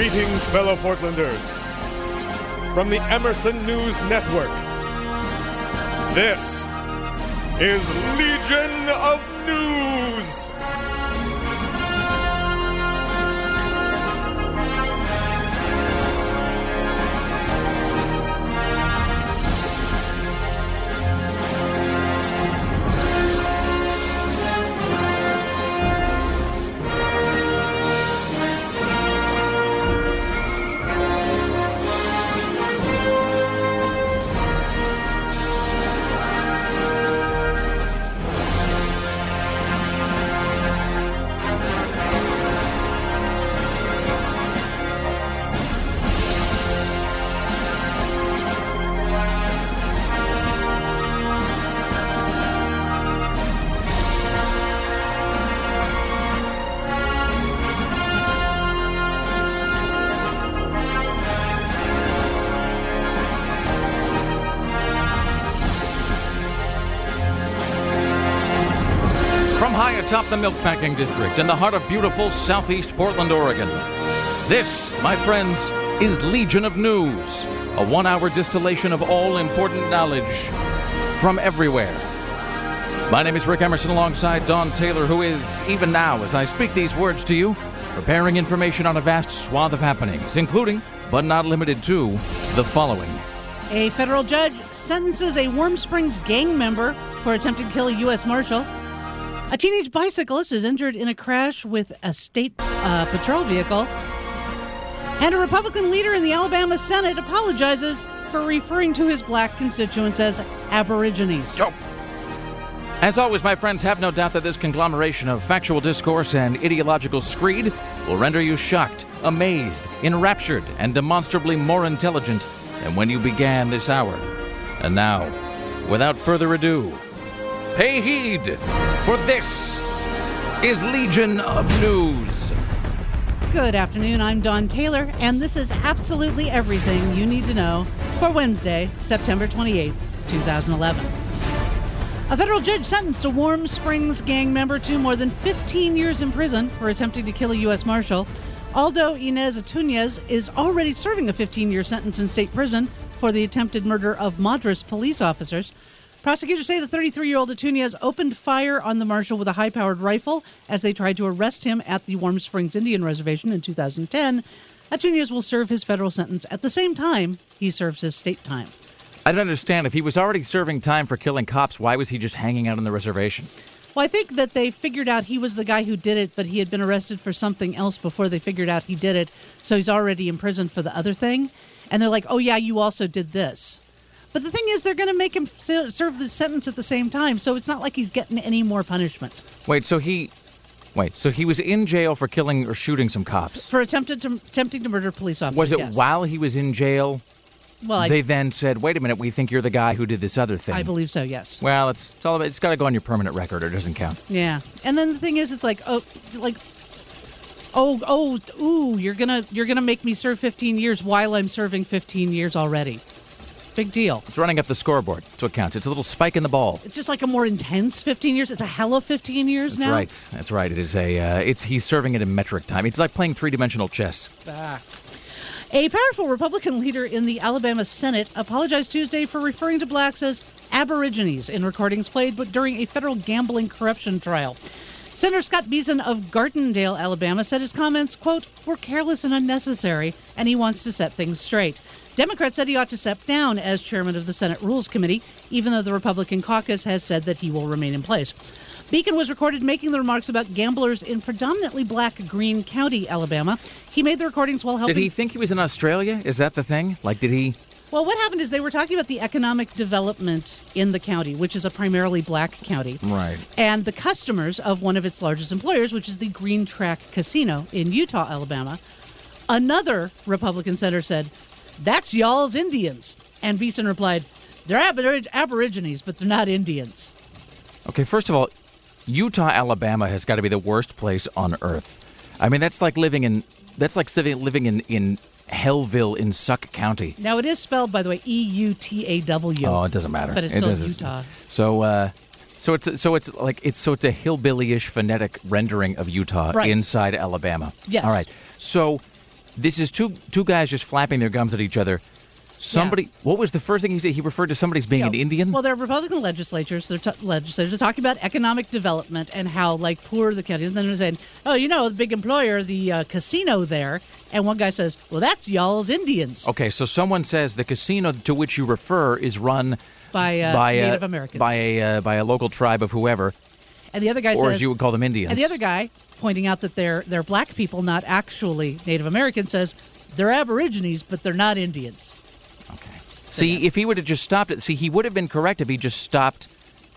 Greetings, fellow Portlanders. From the Emerson News Network, this is Legion of News. High atop the Milkpacking District in the heart of beautiful southeast Portland, Oregon. This, my friends, is Legion of News, a one-hour distillation of all important knowledge from everywhere. My name is Rick Emerson alongside Dawn Taylor, who is, even now as I speak these words to you, preparing information on a vast swath of happenings, including, but not limited to, the following. A federal judge sentences a Warm Springs gang member for attempting to kill a U.S. Marshal. A teenage bicyclist is injured in a crash with a state patrol vehicle. And a Republican leader in the Alabama Senate apologizes for referring to his black constituents as Aborigines. So, as always, my friends, have no doubt that this conglomeration of factual discourse and ideological screed will render you shocked, amazed, enraptured, and demonstrably more intelligent than when you began this hour. And now, without further ado, pay heed, for this is Legion of News. Good afternoon, I'm Dawn Taylor, and this is absolutely everything you need to know for Wednesday, September 28, 2011. A federal judge sentenced a Warm Springs gang member to more than 15 years in prison for attempting to kill a U.S. Marshal. Aldo Inez Atunez is already serving a 15-year sentence in state prison for the attempted murder of Madras police officers. Prosecutors say the 33-year-old Atunez opened fire on the marshal with a high-powered rifle as they tried to arrest him at the Warm Springs Indian Reservation in 2010. Atunez will serve his federal sentence at the same time he serves his state time. I don't understand. If he was already serving time for killing cops, why was he just hanging out on the reservation? Well, I think that they figured out he was the guy who did it, but he had been arrested for something else before they figured out he did it, so he's already in prison for the other thing. And they're like, oh, yeah, you also did this. But the thing is, they're going to make him serve the sentence at the same time, so it's not like he's getting any more punishment. So he was in jail for killing or shooting some cops? For attempting to murder police officers, Was it yes. while he was in jail? Well, they then said, wait a minute, we think you're the guy who did this other thing. I believe so, yes. Well, it's got to go on your permanent record or it doesn't count. Yeah. And then the thing is, it's like, you're gonna make me serve 15 years while I'm serving 15 years already. Big deal. It's running up the scoreboard. That's what counts. It's a little spike in the ball. It's just like a more intense 15 years. It's a hell of 15 years now. That's right. It is he's serving it in metric time. It's like playing three-dimensional chess. A powerful Republican leader in the Alabama Senate apologized Tuesday for referring to blacks as Aborigines in recordings played during a federal gambling corruption trial. Senator Scott Beason of Gardendale, Alabama, said his comments, quote, were careless and unnecessary, and he wants to set things straight. Democrats said he ought to step down as chairman of the Senate Rules Committee, even though the Republican caucus has said that he will remain in place. Beacon was recorded making the remarks about gamblers in predominantly black Greene County, Alabama. He made the recordings while helping... Did he think he was in Australia? Is that the thing? Did he... Well, what happened is they were talking about the economic development in the county, which is a primarily black county. Right. And the customers of one of its largest employers, which is the Green Track Casino in Eutaw, Alabama. Another Republican senator said, that's y'all's Indians. And Beeson replied, they're Aborigines, but they're not Indians. Okay, first of all, Eutaw, Alabama has got to be the worst place on earth. I mean, that's like living in Hellville in Suck County. Now, it is spelled, by the way, E-U-T-A-W. Oh, it doesn't matter. But it's still Utah. So it's a hillbilly-ish phonetic rendering of Utah inside Alabama. Yes. All right. So This is two guys just flapping their gums at each other. Somebody, what was the first thing he said? He referred to somebody as being an Indian? Well, they're Republican legislators. They're talking about economic development and how, like, poor the county is. And then they're saying, oh, the big employer, the casino there. And one guy says, well, that's y'all's Indians. Okay, so someone says the casino to which you refer is run by Native Americans. By a local tribe of whoever. And the other guy says... Or as you would call them, Indians. And the other guy, pointing out that they're black people, not actually Native Americans, says they're Aborigines, but they're not Indians. Okay. See, if he would have just stopped it, he would have been correct if he just stopped.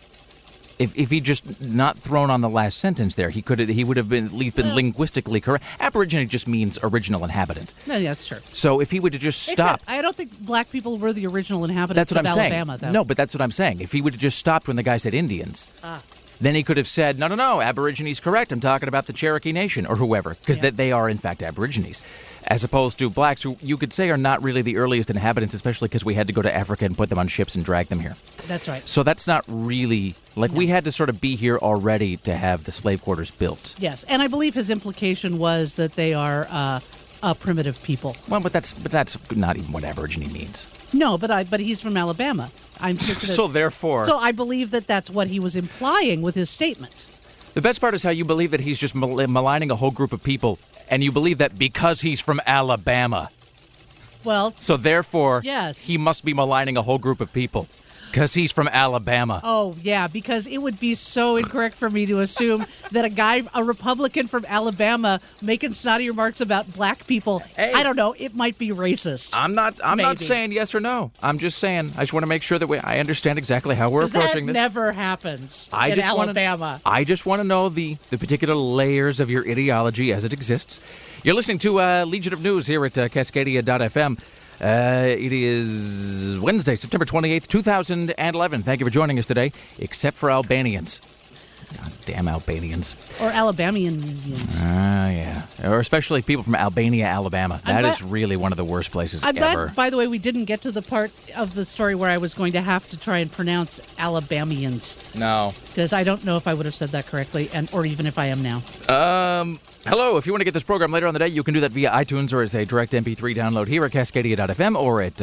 If he just not thrown on the last sentence there, he would have been at least been linguistically correct. Aborigine just means original inhabitant. Yeah, sure. So if he would have just stopped, I don't think black people were the original inhabitants of Alabama, though. No, but that's what I'm saying. If he would have just stopped when the guy said Indians, then he could have said, no, Aborigines correct. I'm talking about the Cherokee Nation or whoever, because they are in fact Aborigines. As opposed to blacks, who you could say are not really the earliest inhabitants, especially because we had to go to Africa and put them on ships and drag them here. That's right. So that's not really, we had to sort of be here already to have the slave quarters built. Yes, and I believe his implication was that they are a primitive people. Well, but that's not even what Aborigine means. No, but he's from Alabama. So therefore... So I believe that that's what he was implying with his statement. The best part is how you believe that he's just maligning a whole group of people, and you believe that because he's from Alabama. Well... So therefore, yes, he must be maligning a whole group of people. Because he's from Alabama. Oh, yeah, because it would be so incorrect for me to assume that a Republican from Alabama making snotty remarks about black people, hey, I don't know, it might be racist. I'm not saying yes or no. I'm just saying, I just want to make sure that I understand exactly how we're approaching this. That never happens in Alabama. I just want to know the particular layers of your ideology as it exists. You're listening to Legion of News here at Cascadia.fm. It is Wednesday, September 28th, 2011. Thank you for joining us today, except for Albanians. God damn Albanians. Or Alabamians. Yeah. Or especially people from Albania, Alabama. That is really one of the worst places ever. Glad, by the way, we didn't get to the part of the story where I was going to have to try and pronounce Alabamians. No. Because I don't know if I would have said that correctly, or even if I am now. Hello, if you want to get this program later on the day, you can do that via iTunes or as a direct MP3 download here at Cascadia.fm or at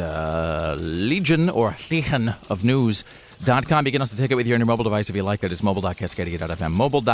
Legion or Legion of News.com. You can also take it with you on your mobile device if you like. That is mobile.cascadia.fm.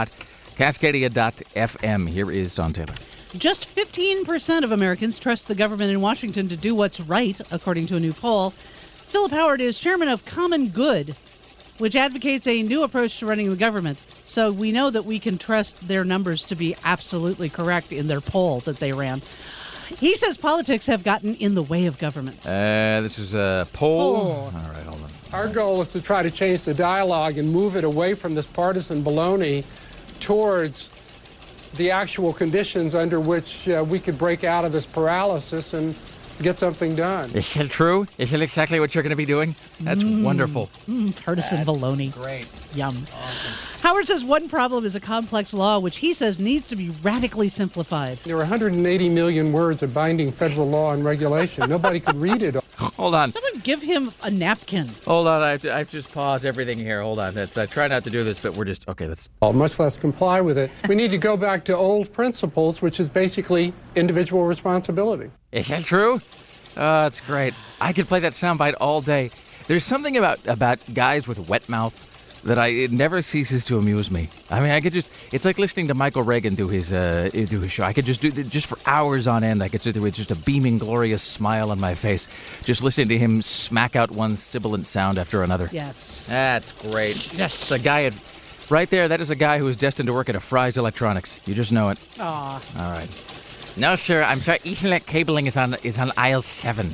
Mobile.cascadia.fm. Here is Don Taylor. Just 15% of Americans trust the government in Washington to do what's right, according to a new poll. Philip Howard is chairman of Common Good, which advocates a new approach to running the government. So we know that we can trust their numbers to be absolutely correct in their poll that they ran. He says politics have gotten in the way of government. This is a poll. All right, hold on. Our goal is to try to change the dialogue and move it away from this partisan baloney towards the actual conditions under which we could break out of this paralysis and get something done. Is it true? Is it exactly what you're going to be doing? That's wonderful. Partisan baloney. Great. Yum. Awesome. Howard says one problem is a complex law, which he says needs to be radically simplified. There are 180 million words of binding federal law and regulation. Nobody could read it. Hold on. Someone give him a napkin. Hold on. I have to just pause everything here. Hold on. I try not to do this, but we're just... Okay, let's... Much less comply with it. We need to go back to old principles, which is basically individual responsibility. Is that true? That's great. I could play that soundbite all day. There's something about guys with wet mouth that it never ceases to amuse me. I mean, I could just... It's like listening to Michael Reagan do his show. I could just do just for hours on end. I could sit there with just a beaming, glorious smile on my face, just listening to him smack out one sibilant sound after another. Yes. That's great. Yes. It's a guy right there. That is a guy who is destined to work at a Fry's Electronics. You just know it. Aw. All right. No, sir. I'm sorry. Ethernet cabling is on aisle 7.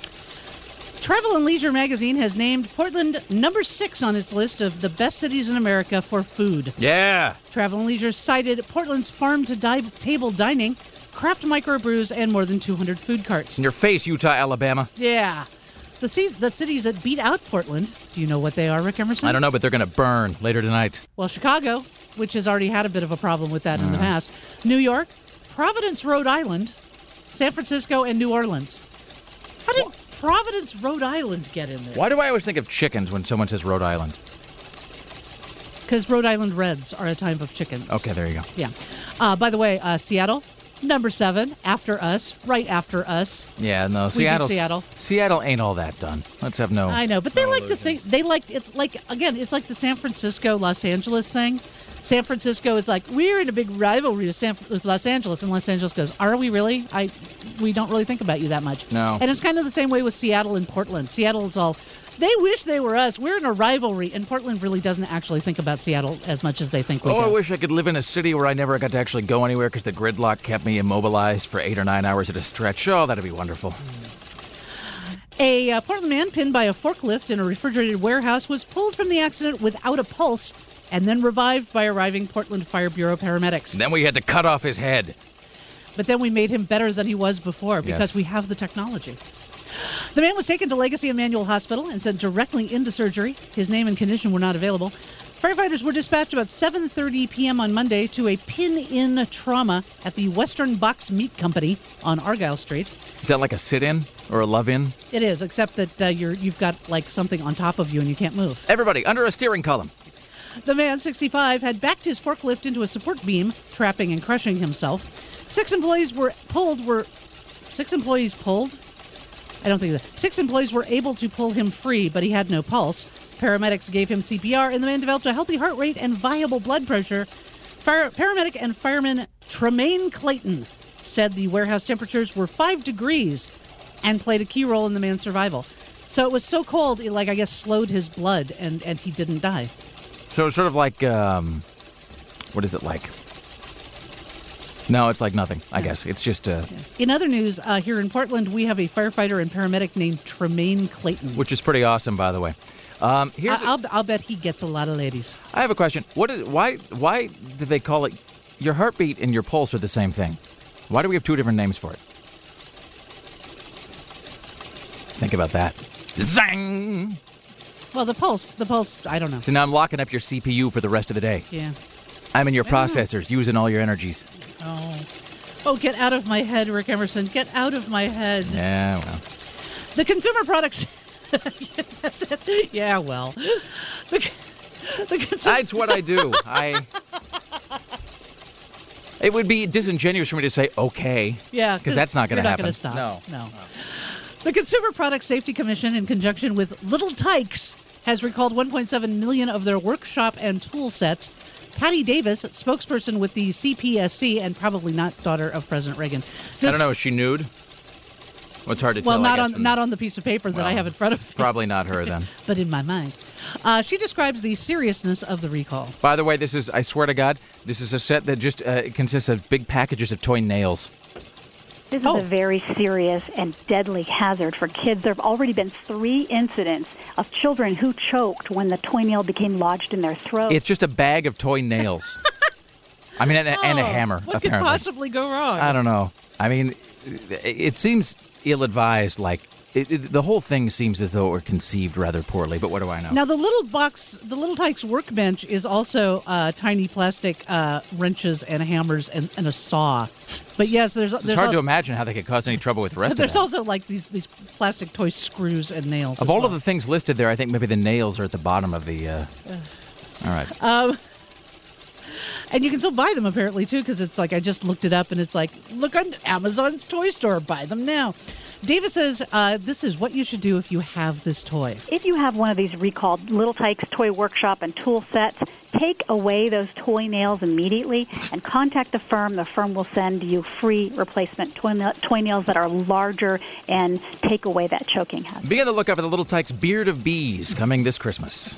Travel and Leisure magazine has named Portland number 6 on its list of the best cities in America for food. Yeah. Travel and Leisure cited Portland's farm-to-table dining, craft microbrews, and more than 200 food carts. In your face, Utah, Alabama. Yeah. The cities that beat out Portland, do you know what they are, Rick Emerson? I don't know, but they're going to burn later tonight. Well, Chicago, which has already had a bit of a problem with that in the past. New York, Providence, Rhode Island, San Francisco, and New Orleans. How did Providence, Rhode Island get in there? Why do I always think of chickens when someone says Rhode Island? Because Rhode Island Reds are a type of chickens. Okay, there you go. Yeah. By the way, Seattle, Number 7, After Us, right after us. Yeah, no, We beat Seattle. Seattle ain't all that done. Let's have no. I know, but they like to think it's like it's like the San Francisco Los Angeles thing. San Francisco is like, we're in a big rivalry with Los Angeles, and Los Angeles goes, are we really? We don't really think about you that much. No. And it's kind of the same way with Seattle and Portland. Seattle is all, they wish they were us. We're in a rivalry, and Portland really doesn't actually think about Seattle as much as they think we do. I wish I could live in a city where I never got to actually go anywhere because the gridlock kept me immobilized for 8 or 9 hours at a stretch. Oh, that'd be wonderful. A Portland man pinned by a forklift in a refrigerated warehouse was pulled from the accident without a pulse and then revived by arriving Portland Fire Bureau paramedics. Then we had to cut off his head. But then we made him better than he was before because Yes. we have the technology. The man was taken to Legacy Emmanuel Hospital and sent directly into surgery. His name and condition were not available. Firefighters were dispatched about 7:30 p.m. on Monday to a pin-in trauma at the Western Box Meat Company on Argyle Street. Is that like a sit-in or a love-in? It is, except that you've got like something on top of you and you can't move. Everybody, under a steering column. The man, 65, had backed his forklift into a support beam, trapping and crushing himself. 6 employees pulled? I don't think that. 6 employees were able to pull him free, but he had no pulse. Paramedics gave him CPR, and the man developed a healthy heart rate and viable blood pressure. Paramedic and fireman Tremaine Clayton said the warehouse temperatures were 5 degrees and played a key role in the man's survival. So it was so cold, it, I guess, slowed his blood, and he didn't die. So it's sort of like, what is it like? No, it's like nothing, I guess. It's just... In other news, here in Portland, we have a firefighter and paramedic named Tremaine Clayton. Which is pretty awesome, by the way. I'll bet he gets a lot of ladies. I have a question. Why did they call it... Your heartbeat and your pulse are the same thing. Why do we have 2 different names for it? Think about that. Zang! Well, the pulse, I don't know. So now I'm locking up your CPU for the rest of the day. Yeah. I'm in your processors, using all your energies. Oh, get out of my head, Rick Emerson. Get out of my head. Yeah, well. The consumer products... That's it. Yeah, well. The consumer... That's what I do. It would be disingenuous for me to say, okay. Yeah. Because that's not going to happen. You're not going to stop. No. The Consumer Product Safety Commission, in conjunction with Little Tykes, has recalled 1.7 million of their workshop and tool sets. Patty Davis, spokesperson with the CPSC, and probably not daughter of President Reagan. I don't know. Is she nude? Well, it's hard to tell. Well, not on the piece of paper that I have in front of me. Probably not her then. But in my mind. She describes the seriousness of the recall. By the way, I swear to God, this is a set that just consists of big packages of toy nails. This is a very serious and deadly hazard for kids. There have already been 3 incidents of children who choked when the toy nail became lodged in their throat. It's just a bag of toy nails. I mean, and a hammer, what apparently. What could possibly go wrong? I don't know. I mean, it seems ill-advised, like... the whole thing seems as though it were conceived rather poorly, but what do I know? Now, the Little Tykes workbench is also tiny plastic wrenches and hammers and a saw. But yes, there's hard to imagine how they could cause any trouble with the rest of it. There's also like these plastic toy screws and nails. Of all of the things listed there, I think maybe the nails are at the bottom of the... All right. And you can still buy them, apparently, too, because it's like, I just looked it up, and it's like, look on Amazon's toy store. Buy them now. Davis says this is what you should do if you have this toy. If you have one of these recalled Little Tykes toy workshop and tool sets, take away those toy nails immediately and contact the firm. The firm will send you free replacement toy nails that are larger and take away that choking hazard. Be on the lookout for the Little Tykes Beard of Bees coming this Christmas.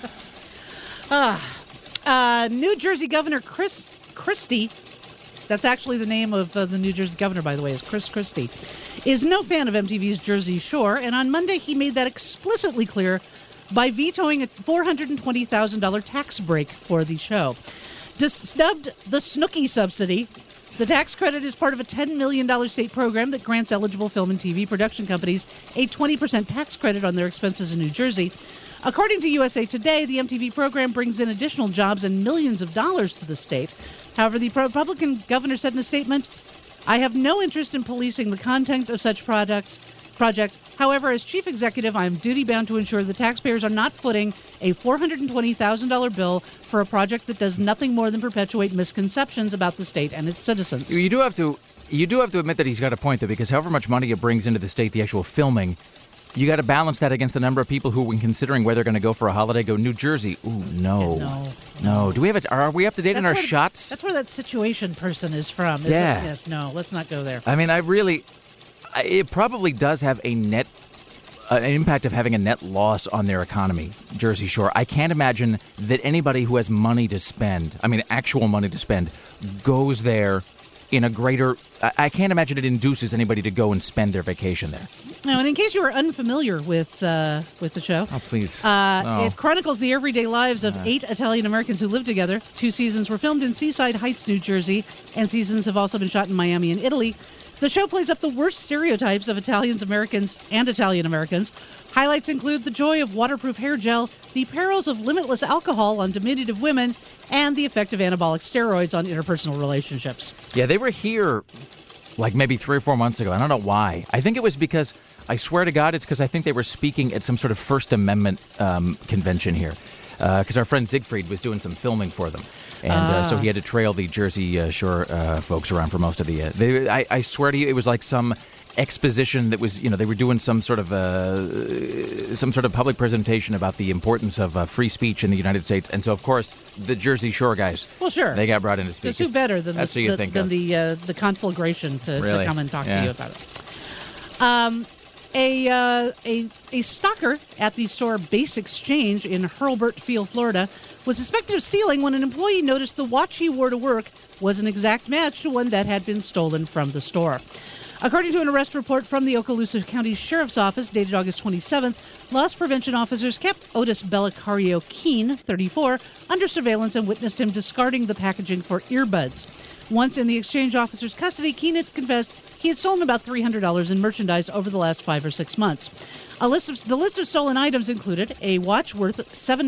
New Jersey Governor Chris Christie, that's actually the name of the New Jersey governor, by the way, is Chris Christie, is no fan of MTV's Jersey Shore, and on Monday he made that explicitly clear by vetoing a $420,000 tax break for the show. Dubbed the Snooki subsidy, the tax credit is part of a $10 million state program that grants eligible film and TV production companies a 20% tax credit on their expenses in New Jersey. According to USA Today, the MTV program brings in additional jobs and millions of dollars to the state. However, the Republican governor said in a statement, I have no interest in policing the content of such projects. However, as chief executive, I am duty-bound to ensure the taxpayers are not footing a $420,000 bill for a project that does nothing more than perpetuate misconceptions about the state and its citizens. You do have to you do have to admit that he's got a point, though, because however much money it brings into the state, the actual filming, you got to balance that against the number of people who, when considering where they're going to go for a holiday, go New Jersey. Ooh, no. Do we have are we up to date on our shots? That's where that situation person is from. Is Yeah. it? Yes. No. Let's not go there. I mean, it probably does have an impact of having a net loss on their economy, Jersey Shore. I can't imagine that anybody who has money to spend, actual money to spend, goes there in a greater... I can't imagine it induces anybody to go and spend their vacation there. Now, and in case you are unfamiliar with the show... Oh, please. It chronicles the everyday lives of 8 Italian-Americans who live together. 2 seasons were filmed in Seaside Heights, New Jersey, and seasons have also been shot in Miami and Italy. The show plays up the worst stereotypes of Italian-Americans. Highlights include the joy of waterproof hair gel, the perils of limitless alcohol on diminutive women, and the effect of anabolic steroids on interpersonal relationships. Yeah, they were here like maybe 3 or 4 months ago. I don't know why. I think it was because, I swear to God, it's because I think they were speaking at some sort of First Amendment convention here. Because our friend Siegfried was doing some filming for them. And so he had to trail the Jersey Shore folks around for most of the... I swear to you, it was like some exposition that was, they were doing some sort of public presentation about the importance of free speech in the United States. And so, of course, the Jersey Shore guys, well, sure, they got brought in to speak. Who better than the conflagration to come and talk to you about it? A stalker at the store Base Exchange in Hurlburt Field, Florida, was suspected of stealing when an employee noticed the watch he wore to work was an exact match to one that had been stolen from the store. According to an arrest report from the Okaloosa County Sheriff's Office dated August 27th, loss prevention officers kept Otis Bellicario Keene, 34, under surveillance and witnessed him discarding the packaging for earbuds. Once in the exchange officer's custody, Keene had confessed he had stolen about $300 in merchandise over the last 5 or 6 months. The list of stolen items included a watch worth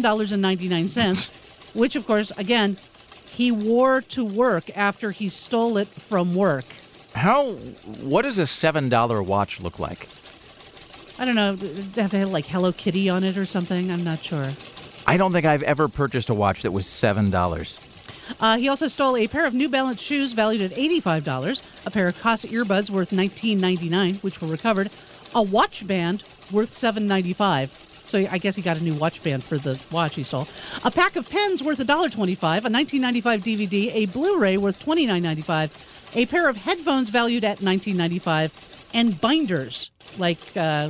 $7.99, which, of course, again, he wore to work after he stole it from work. What does a $7 watch look like? I don't know. Have they had like Hello Kitty on it or something? I'm not sure. I don't think I've ever purchased a watch that was $7. He also stole a pair of New Balance shoes valued at $85, a pair of Koss earbuds worth $19.99, which were recovered, a watch band worth $7.95. So I guess he got a new watch band for the watch he stole. A pack of pens worth $1.25, a $19.95 DVD, a Blu-ray worth $29.95, a pair of headphones valued at $19.95, and binders, like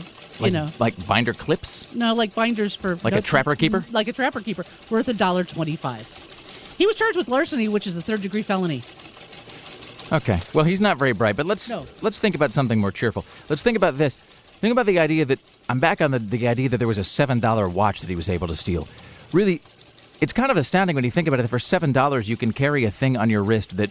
binder clips? No, like binders for... a Trapper Keeper? Like a Trapper Keeper, worth $1.25. He was charged with larceny, which is a third-degree felony. Okay. Well, he's not very bright, but let's think about something more cheerful. Let's think about this. Think about the idea that... I'm back on the idea that there was a $7 watch that he was able to steal. Really, it's kind of astounding when you think about it. For $7, you can carry a thing on your wrist that...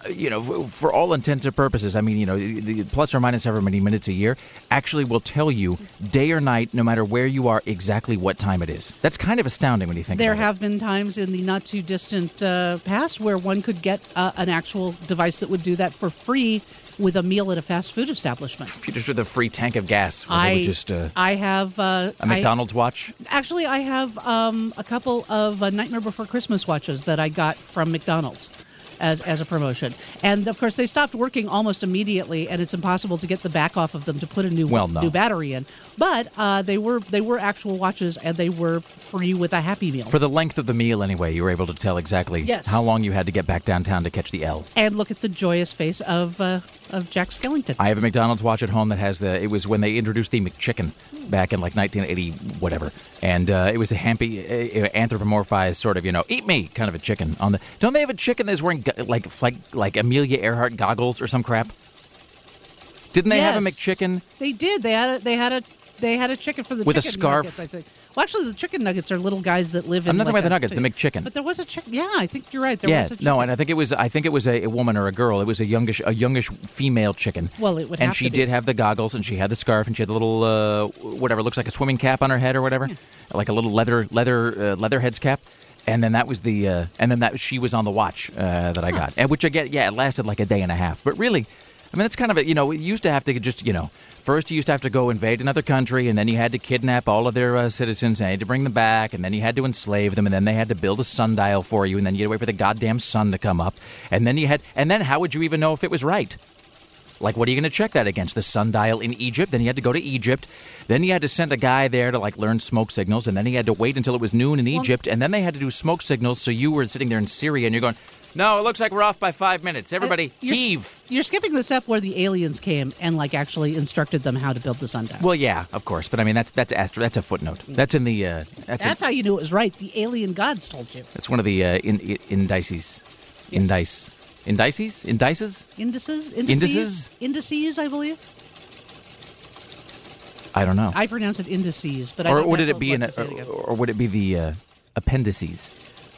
for all intents and purposes, the plus or minus however many minutes a year actually will tell you day or night, no matter where you are, exactly what time it is. That's kind of astounding when you think about it. There have been times in the not-too-distant past where one could get an actual device that would do that for free with a meal at a fast food establishment. If you just with a free tank of gas. I have... a McDonald's watch? Actually, I have a couple of Nightmare Before Christmas watches that I got from McDonald's as a promotion. And, of course, they stopped working almost immediately, and it's impossible to get the back off of them to put a new battery in. But they were actual watches, and they were free with a Happy Meal. For the length of the meal, anyway, you were able to tell exactly how long you had to get back downtown to catch the L. And look at the joyous face of Jack Skellington. I have a McDonald's watch at home that has it was when they introduced the McChicken back in like 1980, whatever. And it was a anthropomorphized sort of, eat me kind of a chicken. Don't they have a chicken that's wearing like Amelia Earhart goggles or some crap? Didn't they have a McChicken? They did. They had a chicken for the with chicken a scarf. Nuggets, I think. Well, actually, the chicken nuggets are little guys that live in. I'm not talking about the nuggets, the McChicken. But there was a chicken. Yeah, I think you're right. There was a chicken. No, and I think it was a woman or a girl. It was a youngish female chicken. Well, it would. And she did have the goggles, and she had the scarf, and she had the little whatever looks like a swimming cap on her head or whatever, like a little leatherhead's cap. And then that was she was on the watch that I got, and which I get. Yeah, it lasted like a day and a half. But really, that's kind of you used to have to just first you used to have to go invade another country, and then you had to kidnap all of their citizens, and you had to bring them back, and then you had to enslave them, and then they had to build a sundial for you, and then you had to wait for the goddamn sun to come up, and then how would you even know if it was right? Like, what are you going to check that against? The sundial in Egypt? Then you had to go to Egypt. Then you had to send a guy there to, like, learn smoke signals. And then he had to wait until it was noon in Egypt. And then they had to do smoke signals, so you were sitting there in Syria and you're going, no, it looks like we're off by 5 minutes. Everybody, heave. You're skipping the step where the aliens came and, like, actually instructed them how to build the sundial. Well, yeah, of course. But, I mean, that's a footnote. That's in the... That's how you knew it was right. The alien gods told you. That's one of the indices. Yes. Indices? Indices, I believe. I don't know. I pronounce it indices, but I or don't would know it be or would it be the appendices?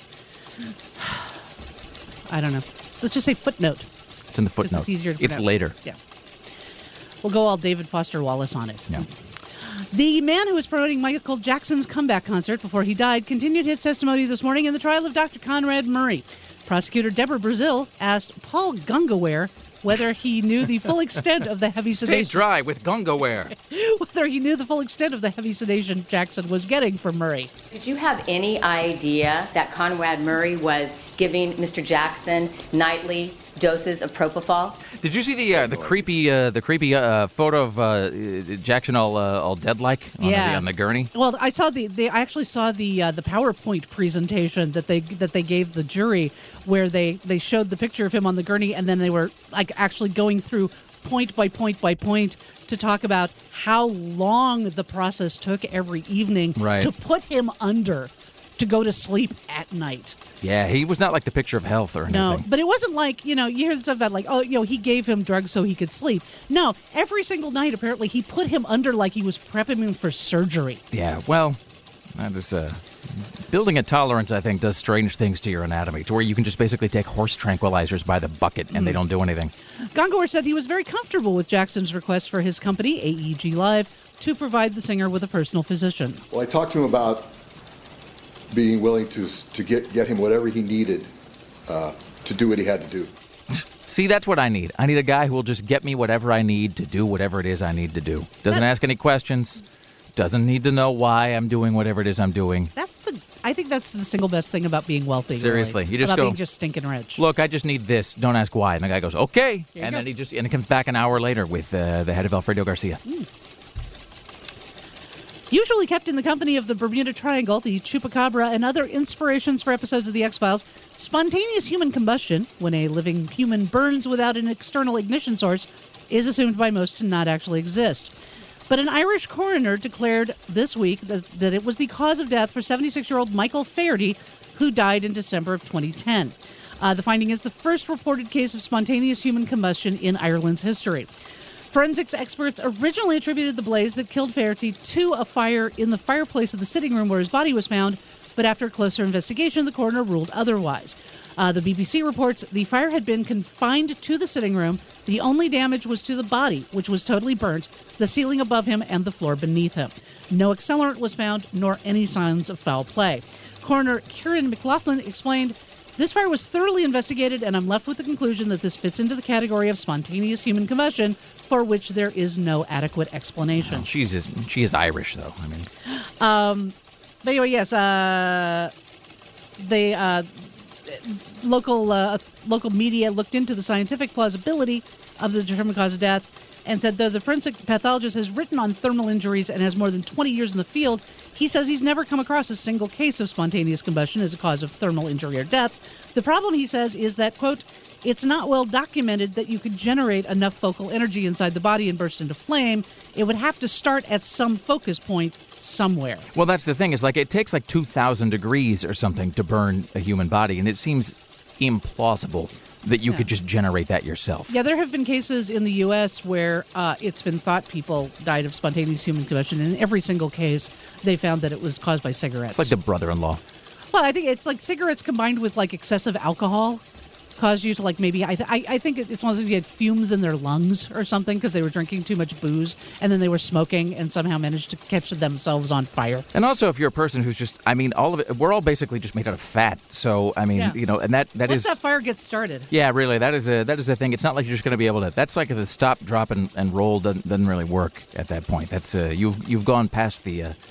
I don't know. Let's just say footnote. It's in the footnote. It's easier to It's pronounce. later. Yeah. We'll go all David Foster Wallace on it. Yeah. The man who was promoting Michael Jackson's comeback concert before he died continued his testimony this morning in the trial of Dr. Conrad Murray. Prosecutor Deborah Brazil asked Paul Gungaware whether he knew the full extent of the heavy Stay sedation. dry with Gungaware. Whether he knew the full extent of the heavy sedation Jackson was getting from Murray. Did you have any idea that Conrad Murray was giving Mr. Jackson nightly doses of propofol? Did you see the creepy photo of Jackson all dead-like on the gurney? Well, I saw I actually saw the PowerPoint presentation that they gave the jury, where they showed the picture of him on the gurney, and then they were like actually going through point by point by point to talk about how long the process took every evening to put him under to go to sleep at night. Yeah, he was not like the picture of health or anything. No, but it wasn't like, you hear stuff about like, he gave him drugs so he could sleep. No, every single night, apparently, he put him under like he was prepping him for surgery. Yeah, well, that is, building a tolerance, I think, does strange things to your anatomy, to where you can just basically take horse tranquilizers by the bucket and they don't do anything. Gungaware said he was very comfortable with Jackson's request for his company, AEG Live, to provide the singer with a personal physician. Well, I talked to him about being willing to get him whatever he needed to do what he had to do. See, that's what I need. I need a guy who will just get me whatever I need to do whatever it is I need to do. Doesn't ask any questions. Doesn't need to know why I'm doing whatever it is I'm doing. I think that's the single best thing about being wealthy. Seriously, really. You just about go, being just stinking rich. Look, I just need this. Don't ask why. And the guy goes, okay. And go. then he comes back an hour later with the head of Alfredo Garcia. Usually kept in the company of the Bermuda Triangle, the Chupacabra, and other inspirations for episodes of The X-Files, spontaneous human combustion, when a living human burns without an external ignition source, is assumed by most to not actually exist. But an Irish coroner declared this week that it was the cause of death for 76-year-old Michael Faherty, who died in December of 2010. The finding is the first reported case of spontaneous human combustion in Ireland's history. Forensics experts originally attributed the blaze that killed Faherty to a fire in the fireplace of the sitting room where his body was found, but after closer investigation, the coroner ruled otherwise. The BBC reports the fire had been confined to the sitting room. The only damage was to the body, which was totally burnt, the ceiling above him, and the floor beneath him. No accelerant was found, nor any signs of foul play. Coroner Kieran McLaughlin explained, "This fire was thoroughly investigated, and I'm left with the conclusion that this fits into the category of spontaneous human combustion, for which there is no adequate explanation." Well, she is Irish, though. I mean, but anyway, yes, local media looked into the scientific plausibility of the determined cause of death and said that the forensic pathologist has written on thermal injuries and has more than 20 years in the field. He says he's never come across a single case of spontaneous combustion as a cause of thermal injury or death. The problem, he says, is that, quote, "It's not well documented that you could generate enough focal energy inside the body and burst into flame. It would have to start at some focus point somewhere." Well, that's the thing. Is like it takes like 2,000 degrees or something to burn a human body, and it seems implausible that you could just generate that yourself. Yeah, there have been cases in the U.S. where it's been thought people died of spontaneous human combustion, and in every single case, they found that it was caused by cigarettes. It's like the brother-in-law. Well, I think it's like cigarettes combined with like excessive alcohol cause you to like maybe I think it's one of those you had fumes in their lungs or something because they were drinking too much booze and then they were smoking and somehow managed to catch themselves on fire. And also, if you're a person who's just, I mean, all of it, we're all basically just made out of fat. So I mean, you know, and that Once is that fire gets started. Yeah, really, that is a thing. It's not like you're just going to be able to. That's like the stop, drop, and roll doesn't really work at that point. That's you've gone past the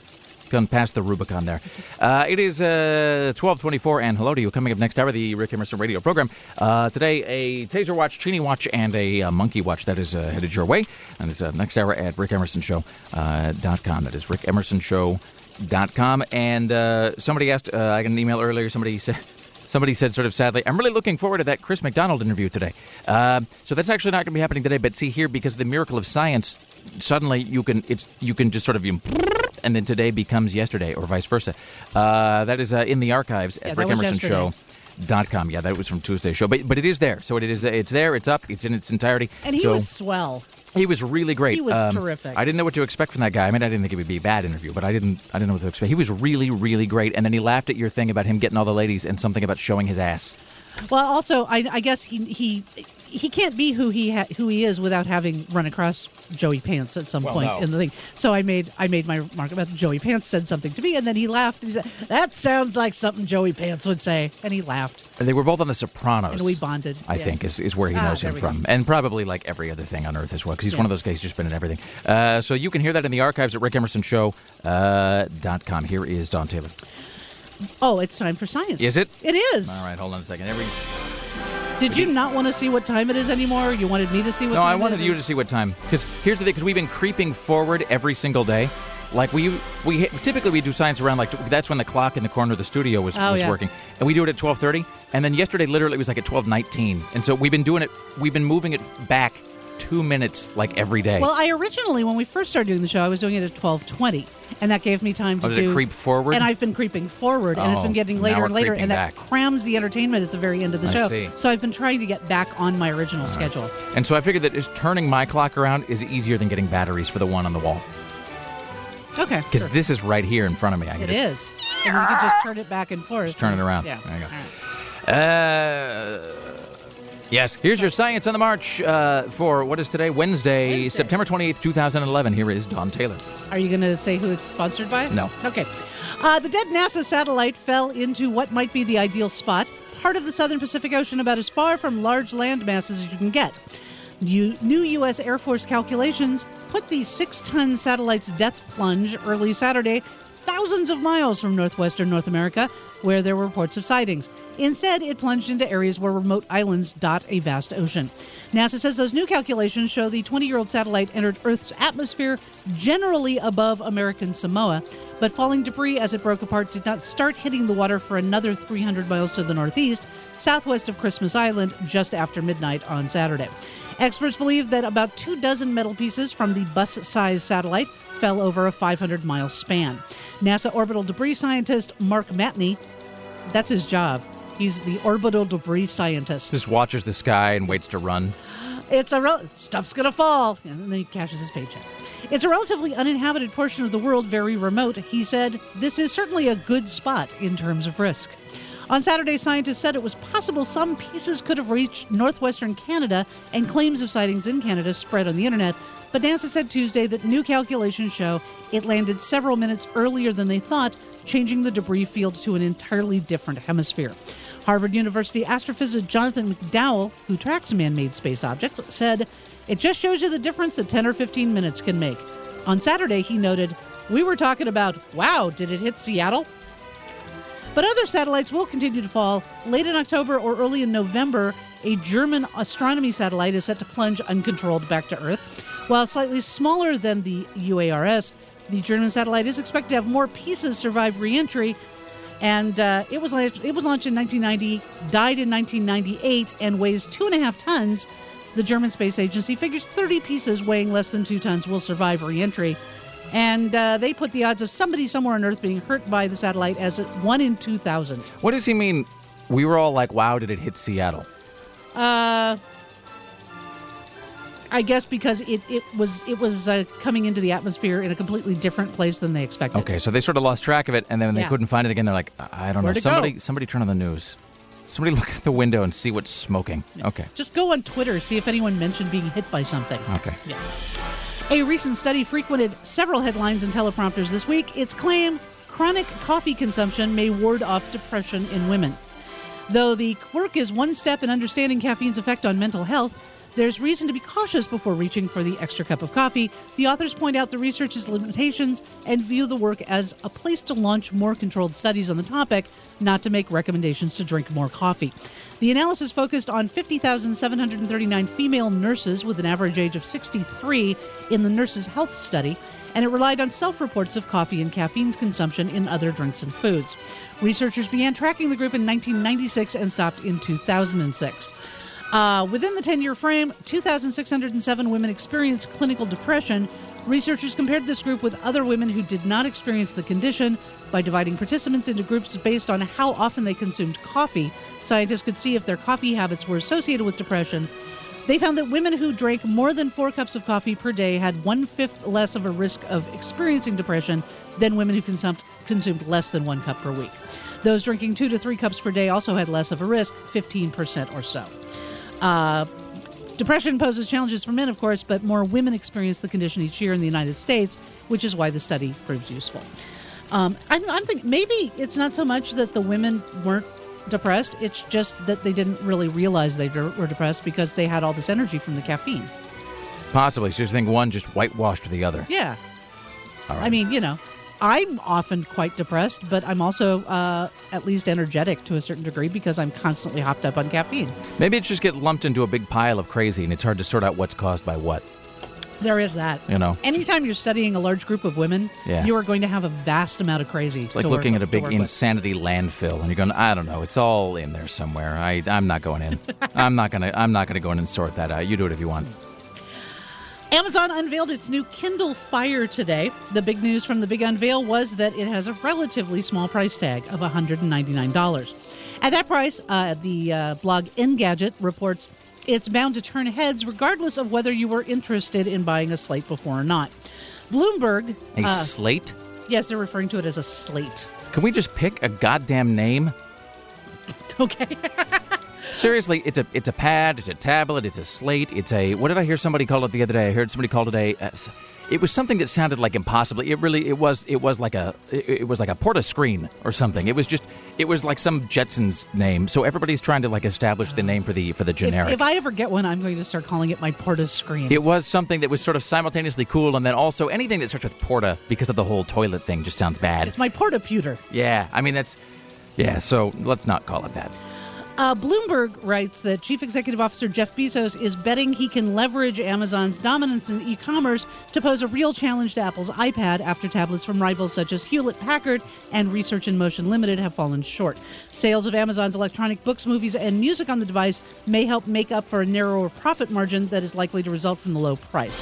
gone past the Rubicon there. It is 12:24, and hello to you. Coming up next hour, the Rick Emerson radio program. Today, a Taser Watch, Cheney Watch, and a Monkey Watch that is headed your way. And it's next hour at rickemersonshow.com. That is rickemersonshow.com. And somebody asked, I got an email earlier, somebody said sort of sadly, I'm really looking forward to that Chris McDonald interview today. So that's actually not going to be happening today, but see here, because of the miracle of science, suddenly you can just sort of, and then today becomes yesterday, or vice versa. That is in the archives at rickemersonshow.com. Yeah, that was from Tuesday's show, but it is there. So it's there, it's up, it's in its entirety. And he was swell. He was really great. He was terrific. I didn't know what to expect from that guy. I mean, I didn't think it would be a bad interview, but I didn't know what to expect. He was really, really great. And then he laughed at your thing about him getting all the ladies and something about showing his ass. Well, also, I guess he can't be who he is without having run across Joey Pants at some point in the thing. So I made my remark about Joey Pants said something to me, and then he laughed. And he said, "That sounds like something Joey Pants would say," and he laughed. And they were both on The Sopranos. And we bonded. I think is where he knows him from, and probably like every other thing on earth as well, because he's one of those guys who's just been in everything. So you can hear that in the archives at rickemersonshow.com. Here is Don Taylor. Oh, it's time for science. Is it? It is. All right, hold on a second. Did you not want to see what time it is anymore? You wanted me to see what time it is? No, I wanted you to see what time. Because here's the thing, because we've been creeping forward every single day. Like we typically we do science around that's when the clock in the corner of the studio was working. And we do it at 12:30. And then yesterday literally it was like at 12:19. And so we've been moving it back 2 minutes like every day. Well, I originally, when we first started doing the show, I was doing it at 12:20, and that gave me time to did it creep forward? And I've been creeping forward, and it's been getting later and later, and that crams the entertainment at the very end of the show. See. So I've been trying to get back on my original schedule. And so I figured that just turning my clock around is easier than getting batteries for the one on the wall. Okay. Because this is right here in front of me. It is. And you can just turn it back and forth. Just turn it around. Yeah. There you go. Yes, here's your Science on the March for what is today? Wednesday, September 28th, 2011. Here is Don Taylor. Are you going to say who it's sponsored by? No. Okay. The dead NASA satellite fell into what might be the ideal spot, part of the southern Pacific Ocean, about as far from large land masses as you can get. New U.S. Air Force calculations put the 6-ton satellite's death plunge early Saturday thousands of miles from northwestern North America, where there were reports of sightings. Instead, it plunged into areas where remote islands dot a vast ocean. NASA says those new calculations show the 20-year-old satellite entered Earth's atmosphere generally above American Samoa, but falling debris as it broke apart did not start hitting the water for another 300 miles to the northeast, southwest of Christmas Island, just after midnight on Saturday. Experts believe that about 24 metal pieces from the bus-sized satellite fell over a 500-mile span. NASA orbital debris scientist Mark Matney, that's his job. He's the orbital debris scientist. Just watches the sky and waits to run. Stuff's gonna fall, and then he cashes his paycheck. It's a relatively uninhabited portion of the world, very remote. He said, "This is certainly a good spot in terms of risk." On Saturday, scientists said it was possible some pieces could have reached northwestern Canada, and claims of sightings in Canada spread on the internet. But NASA said Tuesday that new calculations show it landed several minutes earlier than they thought, changing the debris field to an entirely different hemisphere. Harvard University astrophysicist Jonathan McDowell, who tracks man-made space objects, said, "It just shows you the difference that 10 or 15 minutes can make." On Saturday, he noted, "We were talking about, wow, did it hit Seattle?" But other satellites will continue to fall. Late in October or early in November, a German astronomy satellite is set to plunge uncontrolled back to Earth. While slightly smaller than the UARS, the German satellite is expected to have more pieces survive re-entry. And it was launched in 1990, died in 1998, and weighs 2.5 tons. The German Space Agency figures 30 pieces weighing less than 2 tons will survive re-entry. And they put the odds of somebody somewhere on Earth being hurt by the satellite as 1 in 2,000. What does he mean? We were all like, wow, did it hit Seattle? I guess because it was coming into the atmosphere in a completely different place than they expected. Okay, so they sort of lost track of it, and then when they couldn't find it again, they're like, I don't know. Somebody turn on the news. Somebody look at the window and see what's smoking. Okay. Just go on Twitter, see if anyone mentioned being hit by something. Okay. Yeah. A recent study frequented several headlines and teleprompters this week. Its claim, chronic coffee consumption may ward off depression in women. Though the work is one step in understanding caffeine's effect on mental health, There's reason to be cautious before reaching for the extra cup of coffee. The authors point out the research's limitations and view the work as a place to launch more controlled studies on the topic, not to make recommendations to drink more coffee. The analysis focused on 50,739 female nurses with an average age of 63 in the Nurses' Health Study, and it relied on self-reports of coffee and caffeine consumption in other drinks and foods. Researchers began tracking the group in 1996 and stopped in 2006. Within the 10-year frame, 2,607 women experienced clinical depression. Researchers compared this group with other women who did not experience the condition. By dividing participants into groups based on how often they consumed coffee, scientists could see if their coffee habits were associated with depression. They found that women who drank more than 4 cups of coffee per day had 1/5 less of a risk of experiencing depression than women who consumed less than 1 cup per week. Those drinking 2 to 3 cups per day also had less of a risk, 15% or so. Depression poses challenges for men, of course, but more women experience the condition each year in the United States, which is why the study proves useful. I'm thinking maybe it's not so much that the women weren't depressed, it's just that they didn't really realize they were depressed because they had all this energy from the caffeine. Possibly. So you think one just whitewashed the other. Yeah. All right. I mean, I'm often quite depressed, but I'm also at least energetic to a certain degree because I'm constantly hopped up on caffeine. Maybe it's just get lumped into a big pile of crazy, and it's hard to sort out what's caused by what. There is that. Anytime you're studying a large group of women, you are going to have a vast amount of crazy. It's like looking at a big insanity landfill, and you're going, I don't know, it's all in there somewhere. I'm not going in. I'm not gonna go in and sort that out. You do it if you want. Amazon unveiled its new Kindle Fire today. The big news from the big unveil was that it has a relatively small price tag of $199. At that price, the blog Engadget reports it's bound to turn heads regardless of whether you were interested in buying a slate before or not. Bloomberg... A slate? Yes, they're referring to it as a slate. Can we just pick a goddamn name? Okay. Seriously, it's a pad, it's a tablet, it's a slate, it's a... What did I hear somebody call it the other day? I heard somebody call it it was something that sounded like impossibly. It was like a porta screen or something. It was like some Jetsons name. So everybody's trying to establish the name for the generic. If I ever get one, I'm going to start calling it my porta screen. It was something that was sort of simultaneously cool, and then also anything that starts with porta because of the whole toilet thing just sounds bad. It's my porta-pewter. Yeah, I mean so let's not call it that. Bloomberg writes that Chief Executive Officer Jeff Bezos is betting he can leverage Amazon's dominance in e-commerce to pose a real challenge to Apple's iPad after tablets from rivals such as Hewlett-Packard and Research in Motion Limited have fallen short. Sales of Amazon's electronic books, movies, and music on the device may help make up for a narrower profit margin that is likely to result from the low price.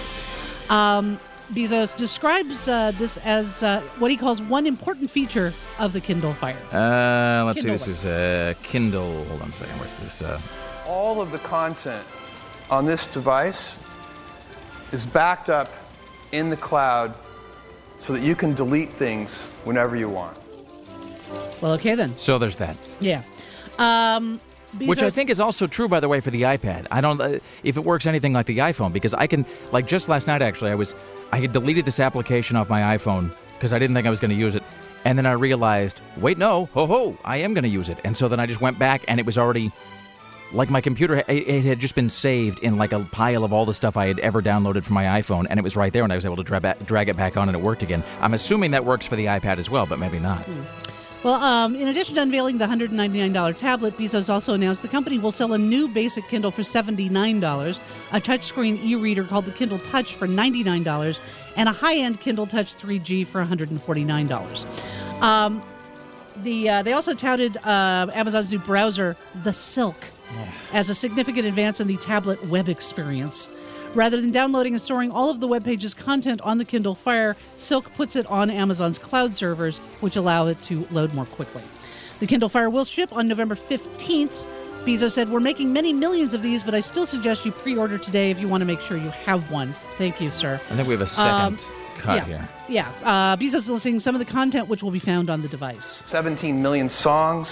Bezos describes this as what he calls one important feature of the Kindle Fire. Let's see. This is Kindle. Hold on a second. Where's this? All of the content on this device is backed up in the cloud so that you can delete things whenever you want. Well, okay then. So there's that. Yeah. Which I think is also true, by the way, for the iPad. I don't if it works anything like the iPhone, because I can, just last night actually, I had deleted this application off my iPhone because I didn't think I was going to use it, and then I realized, wait, no, I am going to use it, and so then I just went back, and it was already, like my computer, it had just been saved in a pile of all the stuff I had ever downloaded from my iPhone, and it was right there, and I was able to drag it back on, and it worked again. I'm assuming that works for the iPad as well, but maybe not. Well, in addition to unveiling the $199 tablet, Bezos also announced the company will sell a new basic Kindle for $79, a touchscreen e-reader called the Kindle Touch for $99, and a high-end Kindle Touch 3G for $149. They also touted Amazon's new browser, the Silk, as a significant advance in the tablet web experience. Rather than downloading and storing all of the web page's content on the Kindle Fire, Silk puts it on Amazon's cloud servers, which allow it to load more quickly. The Kindle Fire will ship on November 15th. Bezos said, "We're making many millions of these, but I still suggest you pre-order today if you want to make sure you have one." Thank you, sir. I think we have a second cut here. Yeah. Bezos is listing some of the content which will be found on the device. 17 million songs,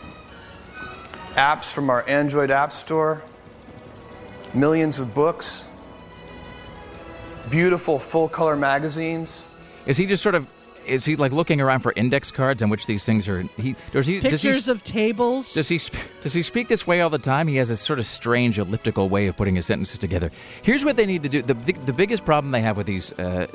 apps from our Android App Store, millions of books, beautiful full-color magazines. Is he just sort of is he like looking around for index cards on which these things are? Pictures of tables. Does he speak this way all the time? He has a sort of strange elliptical way of putting his sentences together. Here's what they need to do. The biggest problem they have with these,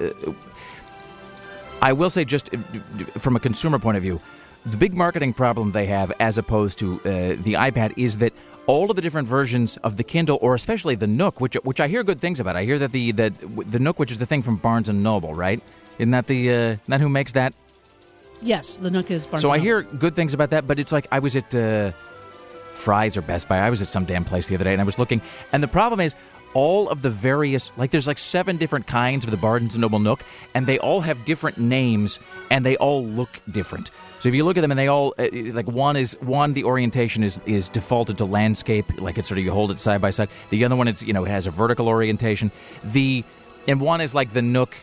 I will say, just from a consumer point of view, the big marketing problem they have, as opposed to the iPad, is that all of the different versions of the Kindle, or especially the Nook, which I hear good things about. I hear that the Nook, which is the thing from Barnes & Noble, right? Isn't that that who makes that? Yes, the Nook is Barnes & So Noble. I hear good things about that, but it's like I was at Fry's or Best Buy. I was at some damn place the other day, and I was looking, and the problem is all of the various, like there's like 7 different kinds of the Barnes & Noble Nook, and they all have different names, and they all look different. So if you look at them, and they all, like one, the orientation is defaulted to landscape, like it's sort of you hold it side by side. The other one, it has a vertical orientation. And one is like the Nook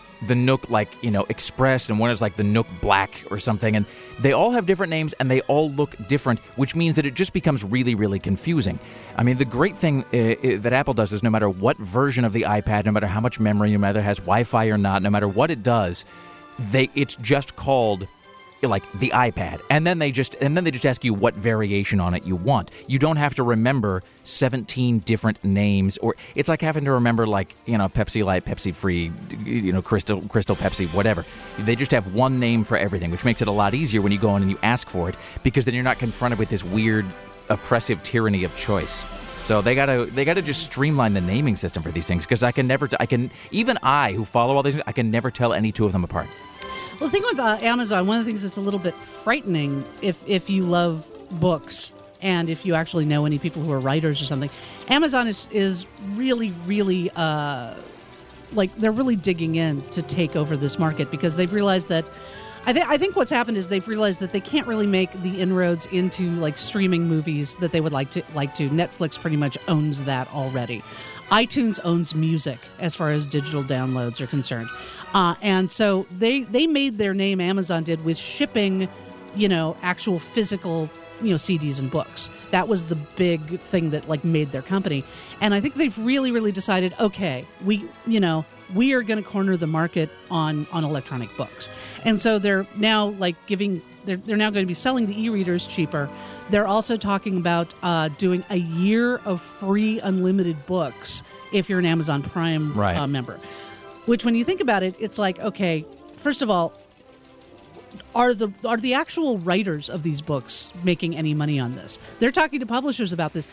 like, Express, and one is like the Nook Black or something, and they all have different names and they all look different, which means that it just becomes really, really confusing. I mean, the great thing that Apple does is no matter what version of the iPad, no matter how much memory, no matter if it has Wi-Fi or not, no matter what it does, it's just called like the iPad, and then they just ask you what variation on it you want. You don't have to remember 17 different names, or it's like having to remember Pepsi Light, Pepsi Free, Crystal Pepsi, whatever. They just have one name for everything, which makes it a lot easier when you go in and you ask for it, because then you're not confronted with this weird oppressive tyranny of choice. So they gotta just streamline the naming system for these things, because even I who follow all these things, I can never tell any two of them apart. Well, the thing with Amazon, one of the things that's a little bit frightening if you love books and if you actually know any people who are writers or something, Amazon is really, really, they're really digging in to take over this market, because they've realized that, I think what's happened is they've realized that they can't really make the inroads into like streaming movies that they would like to. Netflix pretty much owns that already. iTunes owns music as far as digital downloads are concerned. And so they made their name, Amazon did, with shipping, actual physical, CDs and books. That was the big thing that made their company. And I think they've really, really decided, okay, we are going to corner the market on electronic books. And so they're now they're now going to be selling the e-readers cheaper. They're also talking about doing a year of free unlimited books if you're an Amazon Prime member. Which, when you think about it, it's like, okay, first of all, are the actual writers of these books making any money on this? They're talking to publishers about this.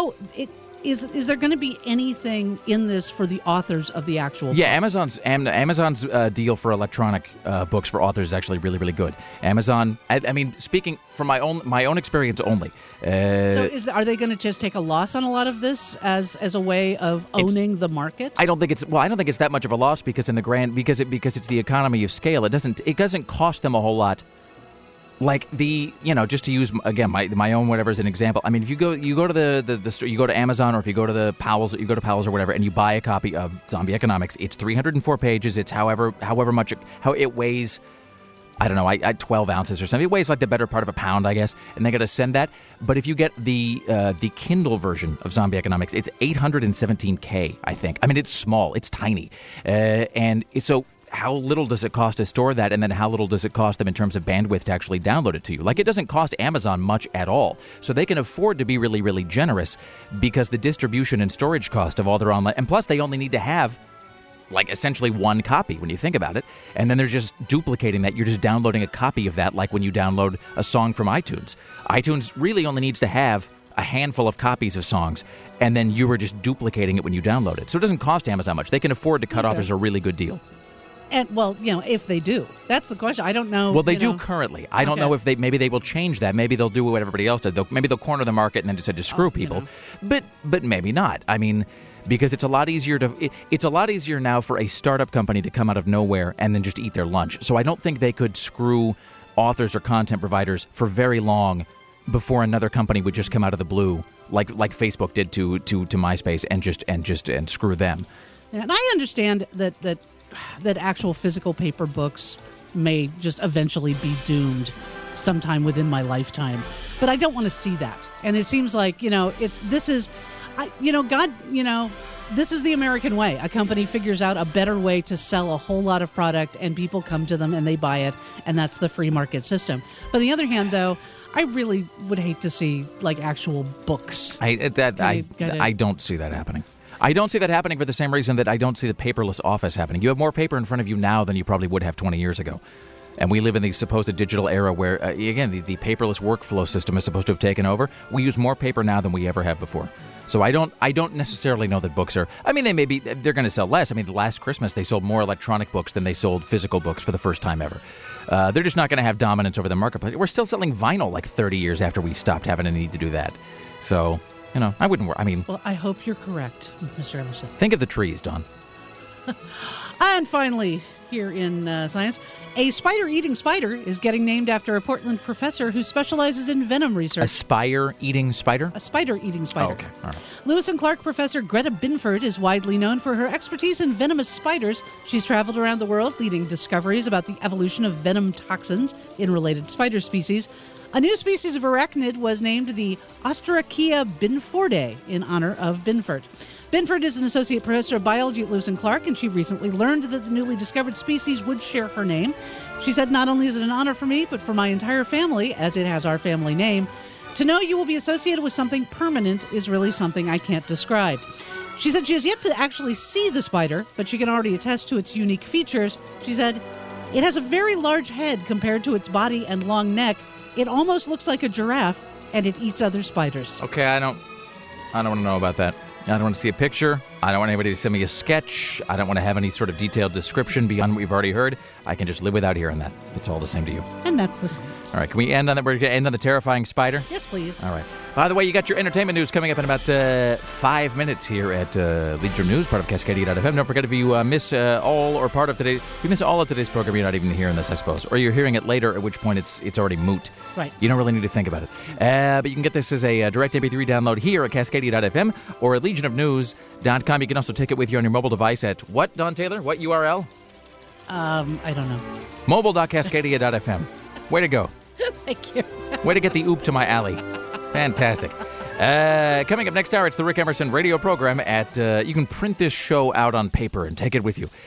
Is there going to be anything in this for the authors of the actual books? Amazon's deal for electronic books for authors is actually really, really good. Amazon, I mean, speaking from my own experience only. So are they going to just take a loss on a lot of this as a way of owning the market? I don't think it's that much of a loss, because because it's the economy of scale. It doesn't cost them a whole lot. Like just to use again my own whatever as an example. I mean, if you go to the store, you go to Amazon, or if you go to the Powell's, or whatever, and you buy a copy of Zombie Economics, it's 304 pages. It's however much how it weighs. I don't know, 12 ounces or something. It weighs like the better part of a pound, I guess, and they got to send that. But if you get the Kindle version of Zombie Economics, it's 817K, I think. I mean, it's small, it's tiny, and so. How little does it cost to store that, and then how little does it cost them in terms of bandwidth to actually download it to you? Like, it doesn't cost Amazon much at all. So they can afford to be really, really generous, because the distribution and storage cost of all their online... And plus, they only need to have, essentially one copy when you think about it. And then they're just duplicating that. You're just downloading a copy of that, like when you download a song from iTunes. iTunes really only needs to have a handful of copies of songs, and then you were just duplicating it when you download it. So it doesn't cost Amazon much. They can afford to cut off as a really good deal. And, if they do. That's the question. I don't know. Well, they do currently. I don't know if maybe they will change that. Maybe they'll do what everybody else does. Maybe they'll corner the market and then decide to screw people. But maybe not. I mean, because it's a lot easier now for a startup company to come out of nowhere and then just eat their lunch. So I don't think they could screw authors or content providers for very long before another company would just come out of the blue, like Facebook did to MySpace, and screw them. And I understand that actual physical paper books may just eventually be doomed sometime within my lifetime. But I don't want to see that. And it seems like, God, This is the American way. A company figures out a better way to sell a whole lot of product, and people come to them and they buy it, and that's the free market system. But on the other hand, though, I really would hate to see like actual books. I don't see that happening. I don't see that happening for the same reason that I don't see the paperless office happening. You have more paper in front of you now than you probably would have 20 years ago. And we live in the supposed digital era where, again, the paperless workflow system is supposed to have taken over. We use more paper now than we ever have before. So I don't necessarily know that books are... I mean, they're going to sell less. I mean, last Christmas they sold more electronic books than they sold physical books for the first time ever. They're just not going to have dominance over the marketplace. We're still selling vinyl like 30 years after we stopped having a need to do that. So, I wouldn't worry. I mean... Well, I hope you're correct, Mr. Emerson. Think of the trees, Don. And finally, here in science, a spider-eating spider is getting named after a Portland professor who specializes in venom research. A spire-eating spider? A spider-eating spider. Oh, okay. All right. Lewis and Clark professor Greta Binford is widely known for her expertise in venomous spiders. She's traveled around the world leading discoveries about the evolution of venom toxins in related spider species. A new species of arachnid was named the Ostrachea binfordae in honor of Binford. Binford is an associate professor of biology at Lewis and Clark, and she recently learned that the newly discovered species would share her name. She said, "Not only is it an honor for me, but for my entire family, as it has our family name. To know you will be associated with something permanent is really something I can't describe." She said she has yet to actually see the spider, but she can already attest to its unique features. She said, "It has a very large head compared to its body and long neck. It almost looks like a giraffe, and it eats other spiders." Okay, I don't want to know about that. I don't want to see a picture. I don't want anybody to send me a sketch. I don't want to have any sort of detailed description beyond what we've already heard. I can just live without hearing that. It's all the same to you. And that's the science. All right, can we end on that? We're going to end on the terrifying spider? Yes, please. All right. By the way, you got your entertainment news coming up in about 5 minutes here at Legion News, part of Cascadia.fm. Don't forget, if you miss all or part of today, if you miss all of today's program, you're not even hearing this, I suppose. Or you're hearing it later, at which point it's already moot. Right. You don't really need to think about it. But you can get this as a direct MP3 download here at Cascadia.fm or at legionofnews.com. You can also take it with you on your mobile device at what, Don Taylor? What URL? I don't know. Mobile.cascadia.fm. Way to go. Thank you. Way to get the oop to my alley. Fantastic. Coming up next hour, it's the Rick Emerson radio program at, you can print this show out on paper and take it with you.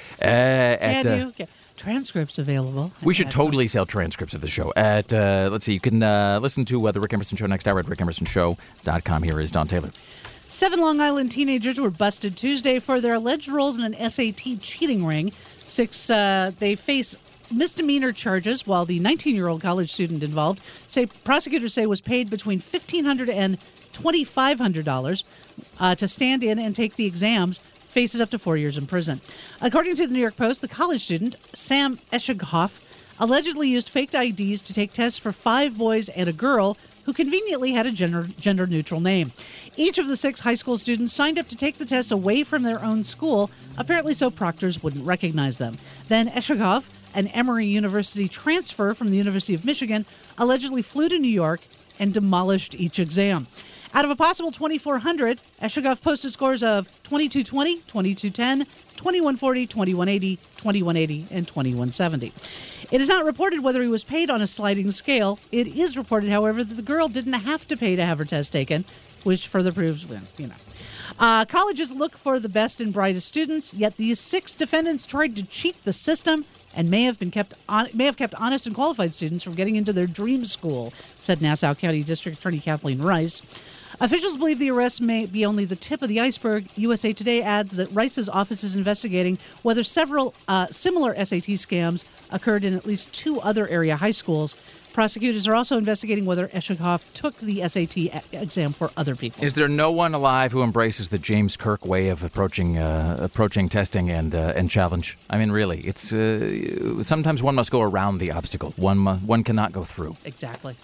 Transcripts available. We should totally sell transcripts of the show. At, let's see, you can listen to the Rick Emerson Show next hour at rickemersonshow.com. Here is Don Taylor. 7 Long Island teenagers were busted Tuesday for their alleged roles in an SAT cheating ring. 6, they face misdemeanor charges, while the 19-year-old college student involved, prosecutors say, was paid between $1,500 and $2,500 to stand in and take the exams, faces up to 4 years in prison. According to the New York Post, the college student, Sam Eschagoff, allegedly used faked IDs to take tests for 5 boys and a girl who conveniently had a gender-neutral name. Each of the 6 high school students signed up to take the tests away from their own school, apparently so proctors wouldn't recognize them. Then Eschagoff, an Emory University transfer from the University of Michigan, allegedly flew to New York and demolished each exam. Out of a possible 2,400, Eschagoff posted scores of 2220, 2210, 2140, 2180, 2180, and 2170. It is not reported whether he was paid on a sliding scale. It is reported, however, that the girl didn't have to pay to have her test taken, which further proves, colleges look for the best and brightest students, yet these 6 defendants tried to cheat the system and may have kept honest and qualified students from getting into their dream school, said Nassau County District Attorney Kathleen Rice. Officials believe the arrest may be only the tip of the iceberg. USA Today adds that Rice's office is investigating whether several similar SAT scams occurred in at least 2 other area high schools. Prosecutors are also investigating whether Eschagoff took the SAT exam for other people. Is there no one alive who embraces the James Kirk way of approaching testing and challenge? I mean, really, it's sometimes one must go around the obstacle. One cannot go through. Exactly.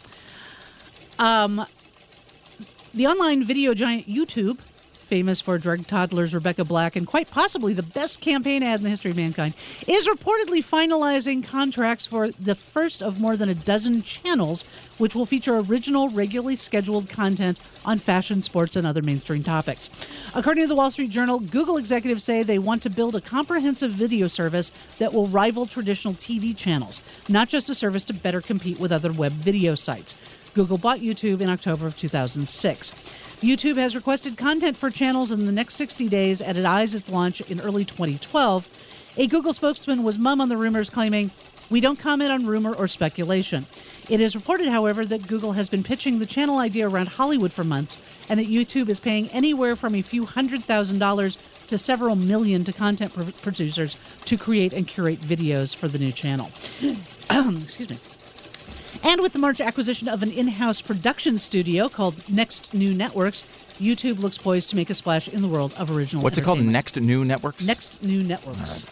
The online video giant YouTube, famous for drug toddlers Rebecca Black and quite possibly the best campaign ad in the history of mankind, is reportedly finalizing contracts for the first of more than a dozen channels, which will feature original, regularly scheduled content on fashion, sports, and other mainstream topics. According to the Wall Street Journal, Google executives say they want to build a comprehensive video service that will rival traditional TV channels, not just a service to better compete with other web video sites. Google bought YouTube in October of 2006. YouTube has requested content for channels in the next 60 days and it eyes its launch in early 2012. A Google spokesman was mum on the rumors, claiming, "We don't comment on rumor or speculation." It is reported, however, that Google has been pitching the channel idea around Hollywood for months and that YouTube is paying anywhere from a few $100,000 to several million to content producers to create and curate videos for the new channel. Excuse me. And with the March acquisition of an in-house production studio called Next New Networks, YouTube looks poised to make a splash in the world of original What's it called? Next New Networks? Next New Networks.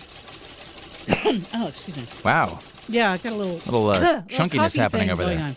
Oh, excuse me. Wow. Yeah, I got a little chunkiness happening over there.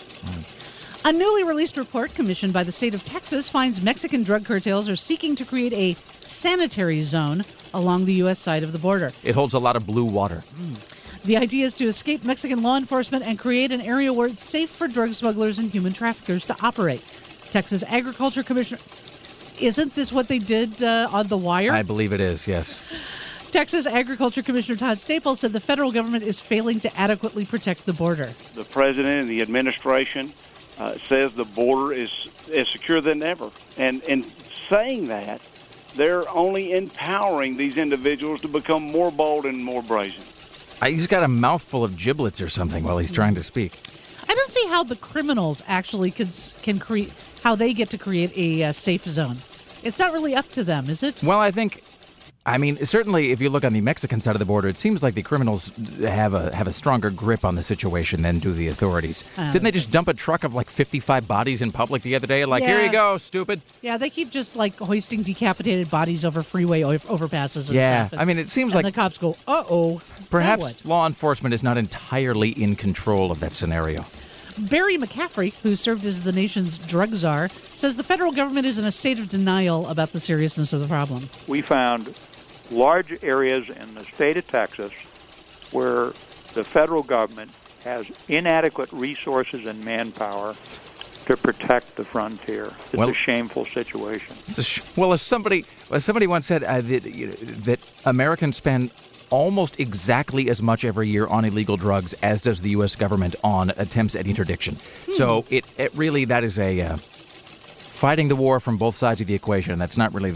A newly released report commissioned by the state of Texas finds Mexican drug cartels are seeking to create a sanitary zone along the U.S. side of the border. It holds a lot of blue water. The idea is to escape Mexican law enforcement and create an area where it's safe for drug smugglers and human traffickers to operate. Texas Agriculture Commissioner... Isn't this what they did on The Wire? I believe it is, yes. Texas Agriculture Commissioner Todd Staples said the federal government is failing to adequately protect the border. The president and the administration says the border is secure than ever. And in saying that, they're only empowering these individuals to become more bold and more brazen. He's got a mouthful of giblets or something while he's trying to speak. I don't see how the criminals actually can create, how they get to create a safe zone. It's not really up to them, is it? Well, I mean, certainly if you look on the Mexican side of the border, it seems like the criminals have a stronger grip on the situation than do the authorities. Didn't they just dump a truck of like 55 bodies in public the other day? Like, Here you go, stupid. Yeah, they keep just like hoisting decapitated bodies over freeway overpasses and stuff. I mean, it seems and like the cops go, uh-oh. Perhaps law enforcement is not entirely in control of that scenario. Barry McCaffrey, who served as the nation's drug czar, says the federal government is in a state of denial about the seriousness of the problem. We found large areas in the state of Texas where the federal government has inadequate resources and manpower to protect the frontier. It's a shameful situation. As somebody once said, that Americans spend almost exactly as much every year on illegal drugs as does the U.S. government on attempts at interdiction. So it really, that is a fighting the war from both sides of the equation. That's not really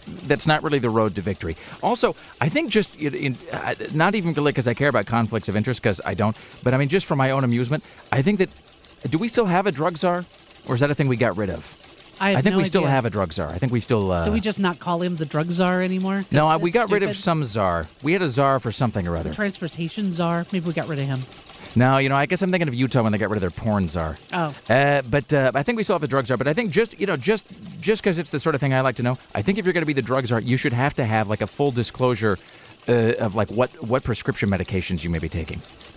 the road to victory. Also, I think just not even really because I care about conflicts of interest, because I don't, but I mean just for my own amusement, I think that, do we still have a drug czar, or is that a thing we got rid of? I think we still have a drug czar. I think we still... Do we just not call him the drug czar anymore? No, we got rid of some czar. We had a czar for something or other. The transportation czar? Maybe we got rid of him. No, I guess I'm thinking of Utah when they got rid of their porn czar. Oh. But I think we still have a drug czar. But I think just because it's the sort of thing I like to know, I think if you're going to be the drug czar, you should have to have like a full disclosure of like what prescription medications you may be taking.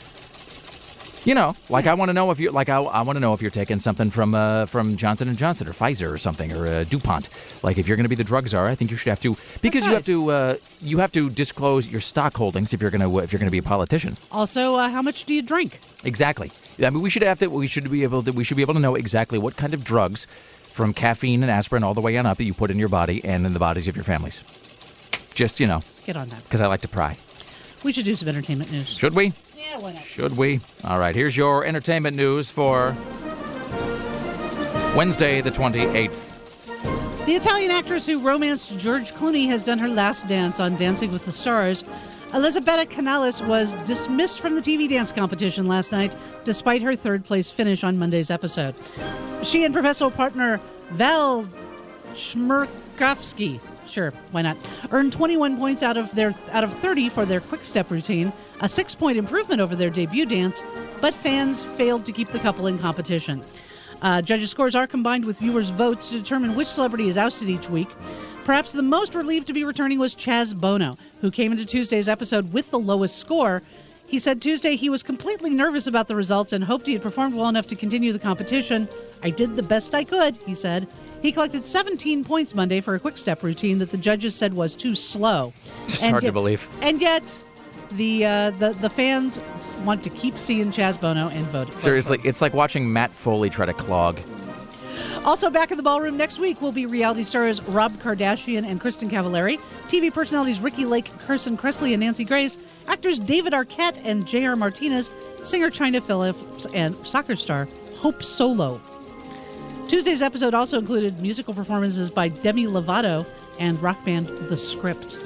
I want to know if you I want to know if you're taking something from Johnson & Johnson or Pfizer or something, or DuPont. Like, if you're going to be the drug czar, I think you should have to, because you have to disclose your stock holdings if you're going to be a politician. Also, how much do you drink? Exactly. I mean, we should be able to know exactly what kind of drugs, from caffeine and aspirin all the way on up, that you put in your body and in the bodies of your families. Just Let's get on that, because I like to pry. We should do some entertainment news. Should we? Yeah, why not? Should we? All right, here's your entertainment news for Wednesday, the 28th. The Italian actress who romanced George Clooney has done her last dance on Dancing with the Stars. Elisabetta Canales was dismissed from the TV dance competition last night, despite her third-place finish on Monday's episode. She and professional partner Val Chmerkovsky, sure, why not, earned 21 points out of 30 for their quick-step routine, a 6-point improvement over their debut dance, but fans failed to keep the couple in competition. Judges' scores are combined with viewers' votes to determine which celebrity is ousted each week. Perhaps the most relieved to be returning was Chaz Bono, who came into Tuesday's episode with the lowest score. He said Tuesday he was completely nervous about the results and hoped he had performed well enough to continue the competition. "I did the best I could," he said. He collected 17 points Monday for a quick-step routine that the judges said was too slow. It's hard to believe. And yet, the fans want to keep seeing Chaz Bono and vote. Seriously, it's like watching Matt Foley try to clog. Also back in the ballroom next week will be reality stars Rob Kardashian and Kristen Cavallari, TV personalities Ricky Lake, Carson Kressley, and Nancy Grace, actors David Arquette and J.R. Martinez, singer Chynna Phillips, and soccer star Hope Solo. Tuesday's episode also included musical performances by Demi Lovato and rock band The Script.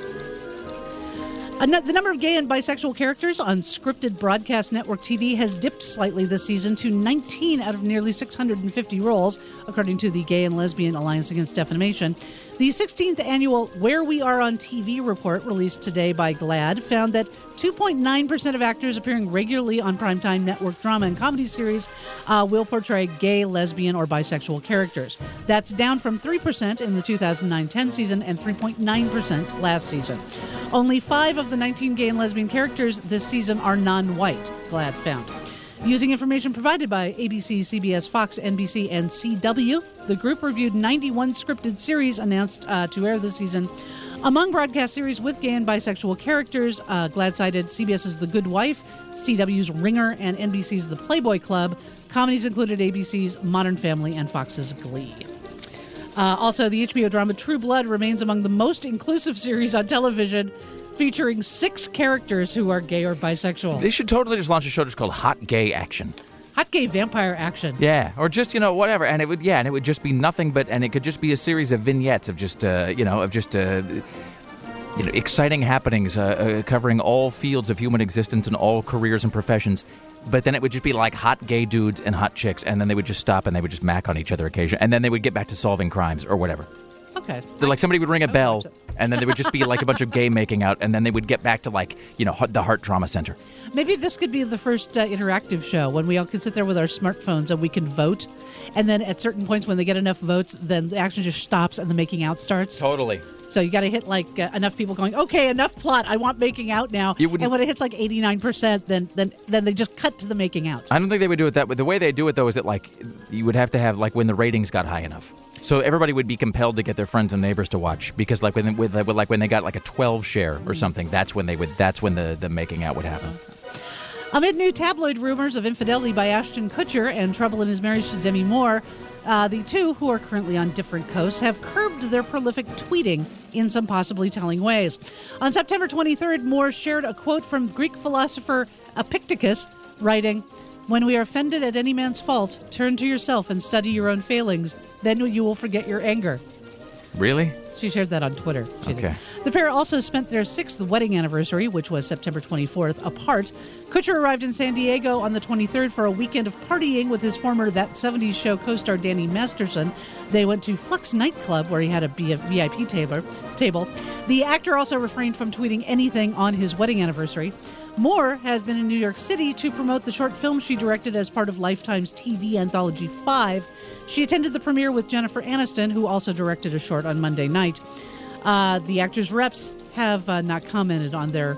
The number of gay and bisexual characters on scripted broadcast network TV has dipped slightly this season to 19 out of nearly 650 roles, according to the Gay and Lesbian Alliance Against Defamation. The 16th annual Where We Are on TV report, released today by GLAAD, found that 2.9% of actors appearing regularly on primetime network drama and comedy series will portray gay, lesbian, or bisexual characters. That's down from 3% in the 2009-10 season and 3.9% last season. Only 5 of the 19 gay and lesbian characters this season are non-white, GLAAD found. Using information provided by ABC, CBS, Fox, NBC, and CW, the group reviewed 91 scripted series announced to air this season. Among broadcast series with gay and bisexual characters, GLAAD cited CBS's The Good Wife, CW's Ringer, and NBC's The Playboy Club. Comedies included ABC's Modern Family and Fox's Glee. Also, the HBO drama True Blood remains among the most inclusive series on television, featuring 6 characters who are gay or bisexual. They should totally just launch a show just called Hot Gay Action. Hot gay vampire action. Yeah, or just, whatever. And it would just be nothing but, and it could just be a series of vignettes of just, exciting happenings covering all fields of human existence and all careers and professions. But then it would just be like hot gay dudes and hot chicks, and then they would just stop and they would just mac on each other occasionally. And then they would get back to solving crimes or whatever. Okay. So, like, somebody would ring a bell, and then there would just be, like, a bunch of gay making out, and then they would get back to, like, the Heart Trauma Center. Maybe this could be the first interactive show when we all can sit there with our smartphones and we can vote. And then at certain points when they get enough votes, then the action just stops and the making out starts. Totally. So you got to hit, like, enough people going, okay, enough plot. I want making out now. And when it hits, like, 89%, then they just cut to the making out. I don't think they would do it that way. The way they do it, though, is that, like, you would have to have, like, when the ratings got high enough. So everybody would be compelled to get their friends and neighbors to watch, because like when they got like a 12 share or something, that's when the making out would happen. Amid new tabloid rumors of infidelity by Ashton Kutcher and trouble in his marriage to Demi Moore, the two, who are currently on different coasts, have curbed their prolific tweeting in some possibly telling ways. On September 23rd, Moore shared a quote from Greek philosopher Epictetus, writing, "When we are offended at any man's fault, turn to yourself and study your own failings. Then you will forget your anger." Really? She shared that on Twitter. Okay. The pair also spent their 6th wedding anniversary, which was September 24th, apart. Kutcher arrived in San Diego on the 23rd for a weekend of partying with his former That 70s Show co-star Danny Masterson. They went to Flux nightclub, where he had a VIP table. The actor also refrained from tweeting anything on his wedding anniversary. Moore has been in New York City to promote the short film she directed as part of Lifetime's TV anthology 5. She attended the premiere with Jennifer Aniston, who also directed a short on Monday night. The actors' reps have not commented on their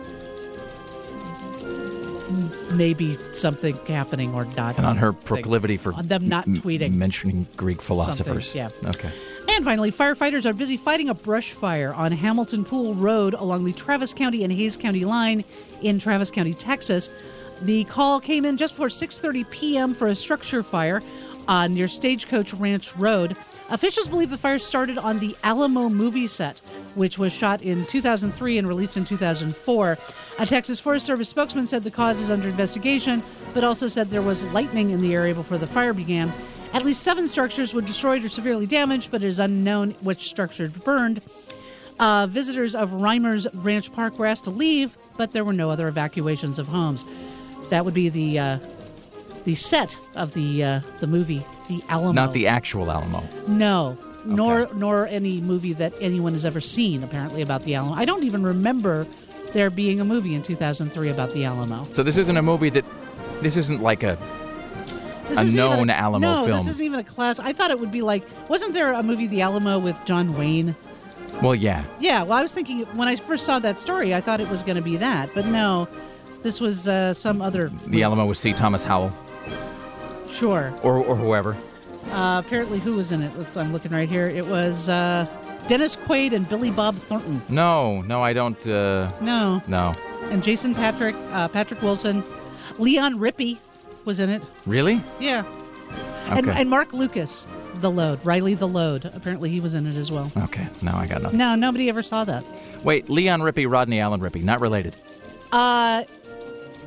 maybe something happening or not. And on her proclivity for on them not tweeting. Mentioning Greek philosophers. Something, yeah. Okay. And finally, firefighters are busy fighting a brush fire on Hamilton Pool Road along the Travis County and Hays County line in Travis County, Texas. The call came in just before 6:30 p.m. for a structure fire near Stagecoach Ranch Road. Officials believe the fire started on the Alamo movie set, which was shot in 2003 and released in 2004. A Texas Forest Service spokesman said the cause is under investigation, but also said there was lightning in the area before the fire began. At least 7 structures were destroyed or severely damaged, but it is unknown which structures burned. Visitors of Reimers Ranch Park were asked to leave, but there were no other evacuations of homes. That would be the set of the movie, The Alamo. Not the actual Alamo. No, nor any movie that anyone has ever seen, apparently, about the Alamo. I don't even remember there being a movie in 2003 about the Alamo. So this isn't a movie this isn't like a known Alamo film. No, this isn't even a class. I thought it would be like, wasn't there a movie, The Alamo, with John Wayne? Well, yeah. Yeah, well, I was thinking, when I first saw that story, I thought it was going to be that. But no, this was some other movie. The Alamo with C. Thomas Howell. Sure. Or whoever. Apparently, who was in it? I'm looking right here. It was Dennis Quaid and Billy Bob Thornton. No, I don't. No. And Jason Patrick Wilson, Leon Rippey was in it. Really? Yeah. Okay. And Mark Lucas, Riley the Load. Apparently, he was in it as well. Okay, now I got nothing. No, nobody ever saw that. Wait, Leon Rippey, Rodney Allen Rippey, not related.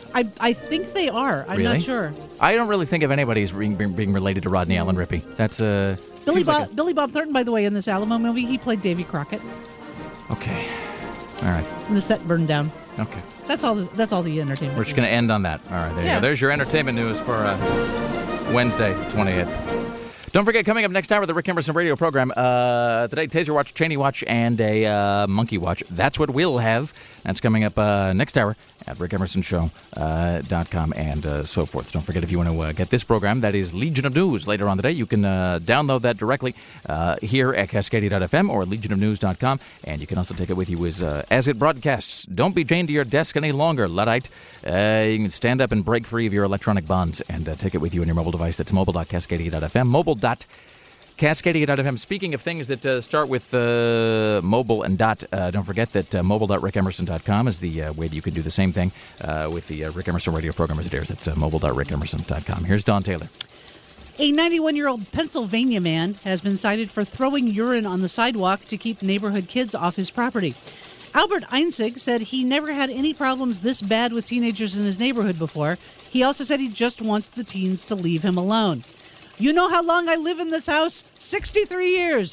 I think they are. I'm Really? not sure. I don't really think of anybody as being related to Rodney Allen Rippey. That's Billy Bob Thornton, by the way, in this Alamo movie, he played Davy Crockett. Okay. All right. And the set burned down. Okay. That's all the entertainment. We're just going to end on that. All right, there you go. There's your entertainment news for Wednesday, 28th. Don't forget, coming up next hour, the Rick Emerson radio program. Today, Taser Watch, Cheney Watch, and a Monkey Watch. That's what we'll have. That's coming up next hour at rickemersonshow.com and so forth. Don't forget, if you want to get this program, that is Legion of News later on today. You can download that directly here at Cascadia.fm or legionofnews.com. And you can also take it with you as it broadcasts. Don't be chained to your desk any longer, Luddite. You can stand up and break free of your electronic bonds and take it with you on your mobile device. That's mobile.cascadia.fm. Mobile.cascadia.fm. Speaking of things that start with mobile and dot, don't forget that mobile.rickemerson.com is the way that you can do the same thing with the Rick Emerson radio program as it airs. That's mobile.rickemerson.com. Here's Don Taylor. A 91-year-old Pennsylvania man has been cited for throwing urine on the sidewalk to keep neighborhood kids off his property. Albert Einzig said he never had any problems this bad with teenagers in his neighborhood before. He also said he just wants the teens to leave him alone. You know how long I live in this house? 63 years.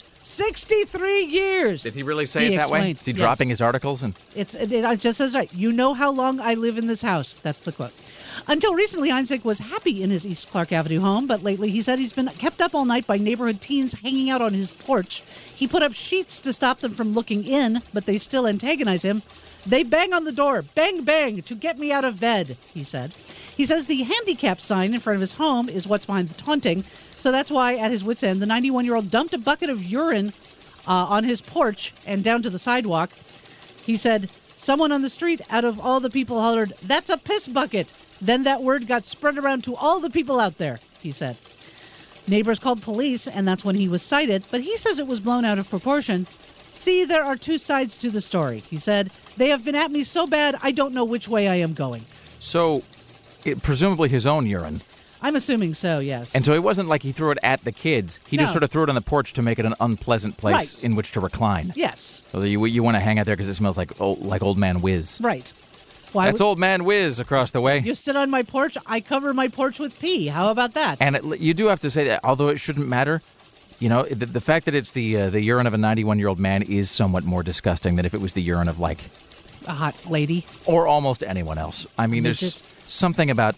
63 years. Did he really say it that way? Is he dropping his articles? It just says right. You know how long I live in this house. That's the quote. Until recently, Einzig was happy in his East Clark Avenue home, but lately he said he's been kept up all night by neighborhood teens hanging out on his porch. He put up sheets to stop them from looking in, but they still antagonize him. They bang on the door, bang, bang, to get me out of bed, he said. He says the handicap sign in front of his home is what's behind the taunting, so that's why, at his wit's end, the 91-year-old dumped a bucket of urine on his porch and down to the sidewalk. He said, someone on the street, out of all the people, hollered, "That's a piss bucket." Then that word got spread around to all the people out there, he said. Neighbors called police, and that's when he was cited, but he says it was blown out of proportion. See, there are two sides to the story, he said. They have been at me so bad, I don't know which way I am going. So, presumably his own urine. I'm assuming so, yes. And so it wasn't like he threw it at the kids. He just sort of threw it on the porch to make it an unpleasant place in which to recline. Yes. So you want to hang out there because it smells like Old Man Whiz. Right. That's Old Man Whiz across the way. You sit on my porch, I cover my porch with pee. How about that? And you do have to say that, although it shouldn't matter, you know, the fact that it's the urine of a 91-year-old man is somewhat more disgusting than if it was the urine of, like, a hot lady. Or almost anyone else. I mean, there's something about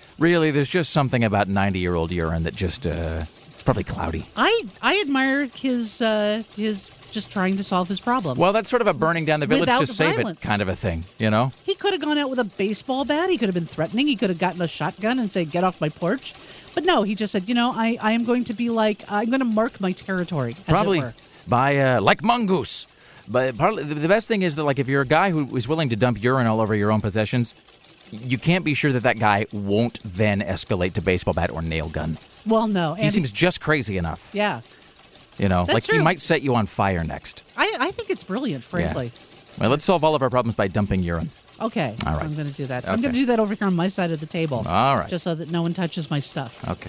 90-year-old urine that just, it's probably cloudy. I admire his just trying to solve his problem. Well, that's sort of a burning down the village to save it kind of a thing, you know? He could have gone out with a baseball bat. He could have been threatening. He could have gotten a shotgun and said, "Get off my porch." But no, he just said, you know, I am going to be like, I'm going to mark my territory, as probably it were. By, like mongoose. But partly, the best thing is that, like, if you're a guy who is willing to dump urine all over your own possessions, you can't be sure that guy won't then escalate to baseball bat or nail gun. Well, no. He seems just crazy enough. Yeah. You know, That's like true. He might set you on fire next. I think it's brilliant, frankly. Yeah. Well, let's solve all of our problems by dumping urine. Okay. All right. I'm going to do that. Okay. I'm going to do that over here on my side of the table. All right. Just so that no one touches my stuff. Okay.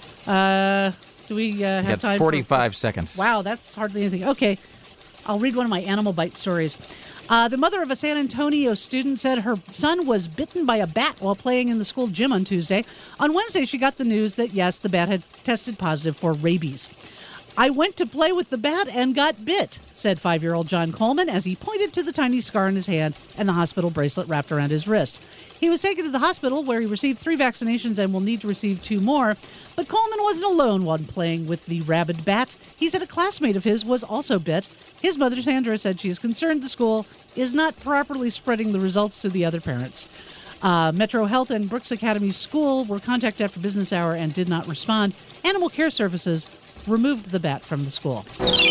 Do we have got time? 45 seconds. Wow, that's hardly anything. Okay. I'll read one of my Animal Bite stories. The mother of a San Antonio student said her son was bitten by a bat while playing in the school gym on Tuesday. On Wednesday, she got the news that, yes, the bat had tested positive for rabies. "I went to play with the bat and got bit," said 5-year-old John Coleman as he pointed to the tiny scar on his hand and the hospital bracelet wrapped around his wrist. He was taken to the hospital where he received 3 vaccinations and will need to receive 2 more. But Coleman wasn't alone when playing with the rabid bat. He said a classmate of his was also bit. His mother, Sandra, said she is concerned the school is not properly spreading the results to the other parents. Metro Health and Brooks Academy School were contacted after business hour and did not respond. Animal Care Services removed the bat from the school.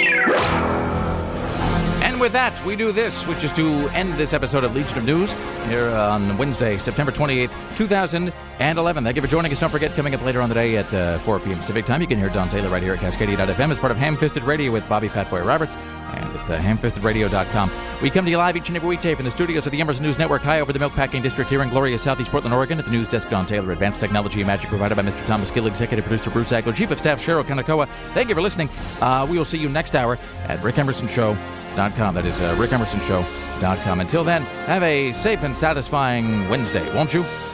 And with that, we do this, which is to end this episode of Legion of News here on Wednesday, September 28th, 2011. Thank you for joining us. Don't forget, coming up later on the day at 4 p.m. Pacific Time, you can hear Don Taylor right here at Cascadia.fm as part of Ham-Fisted Radio with Bobby Fatboy Roberts and at hamfistedradio.com. We come to you live each and every weekday from the studios of the Emerson News Network high over the Milkpacking District here in glorious Southeast Portland, Oregon. At the news desk, Don Taylor. Advanced technology and magic provided by Mr. Thomas Gill, executive producer Bruce Agler, chief of staff Cheryl Kanakoa. Thank you for listening. We will see you next hour at rickemersonshow.com. That is rickemersonshow.com. Until then, have a safe and satisfying Wednesday, won't you?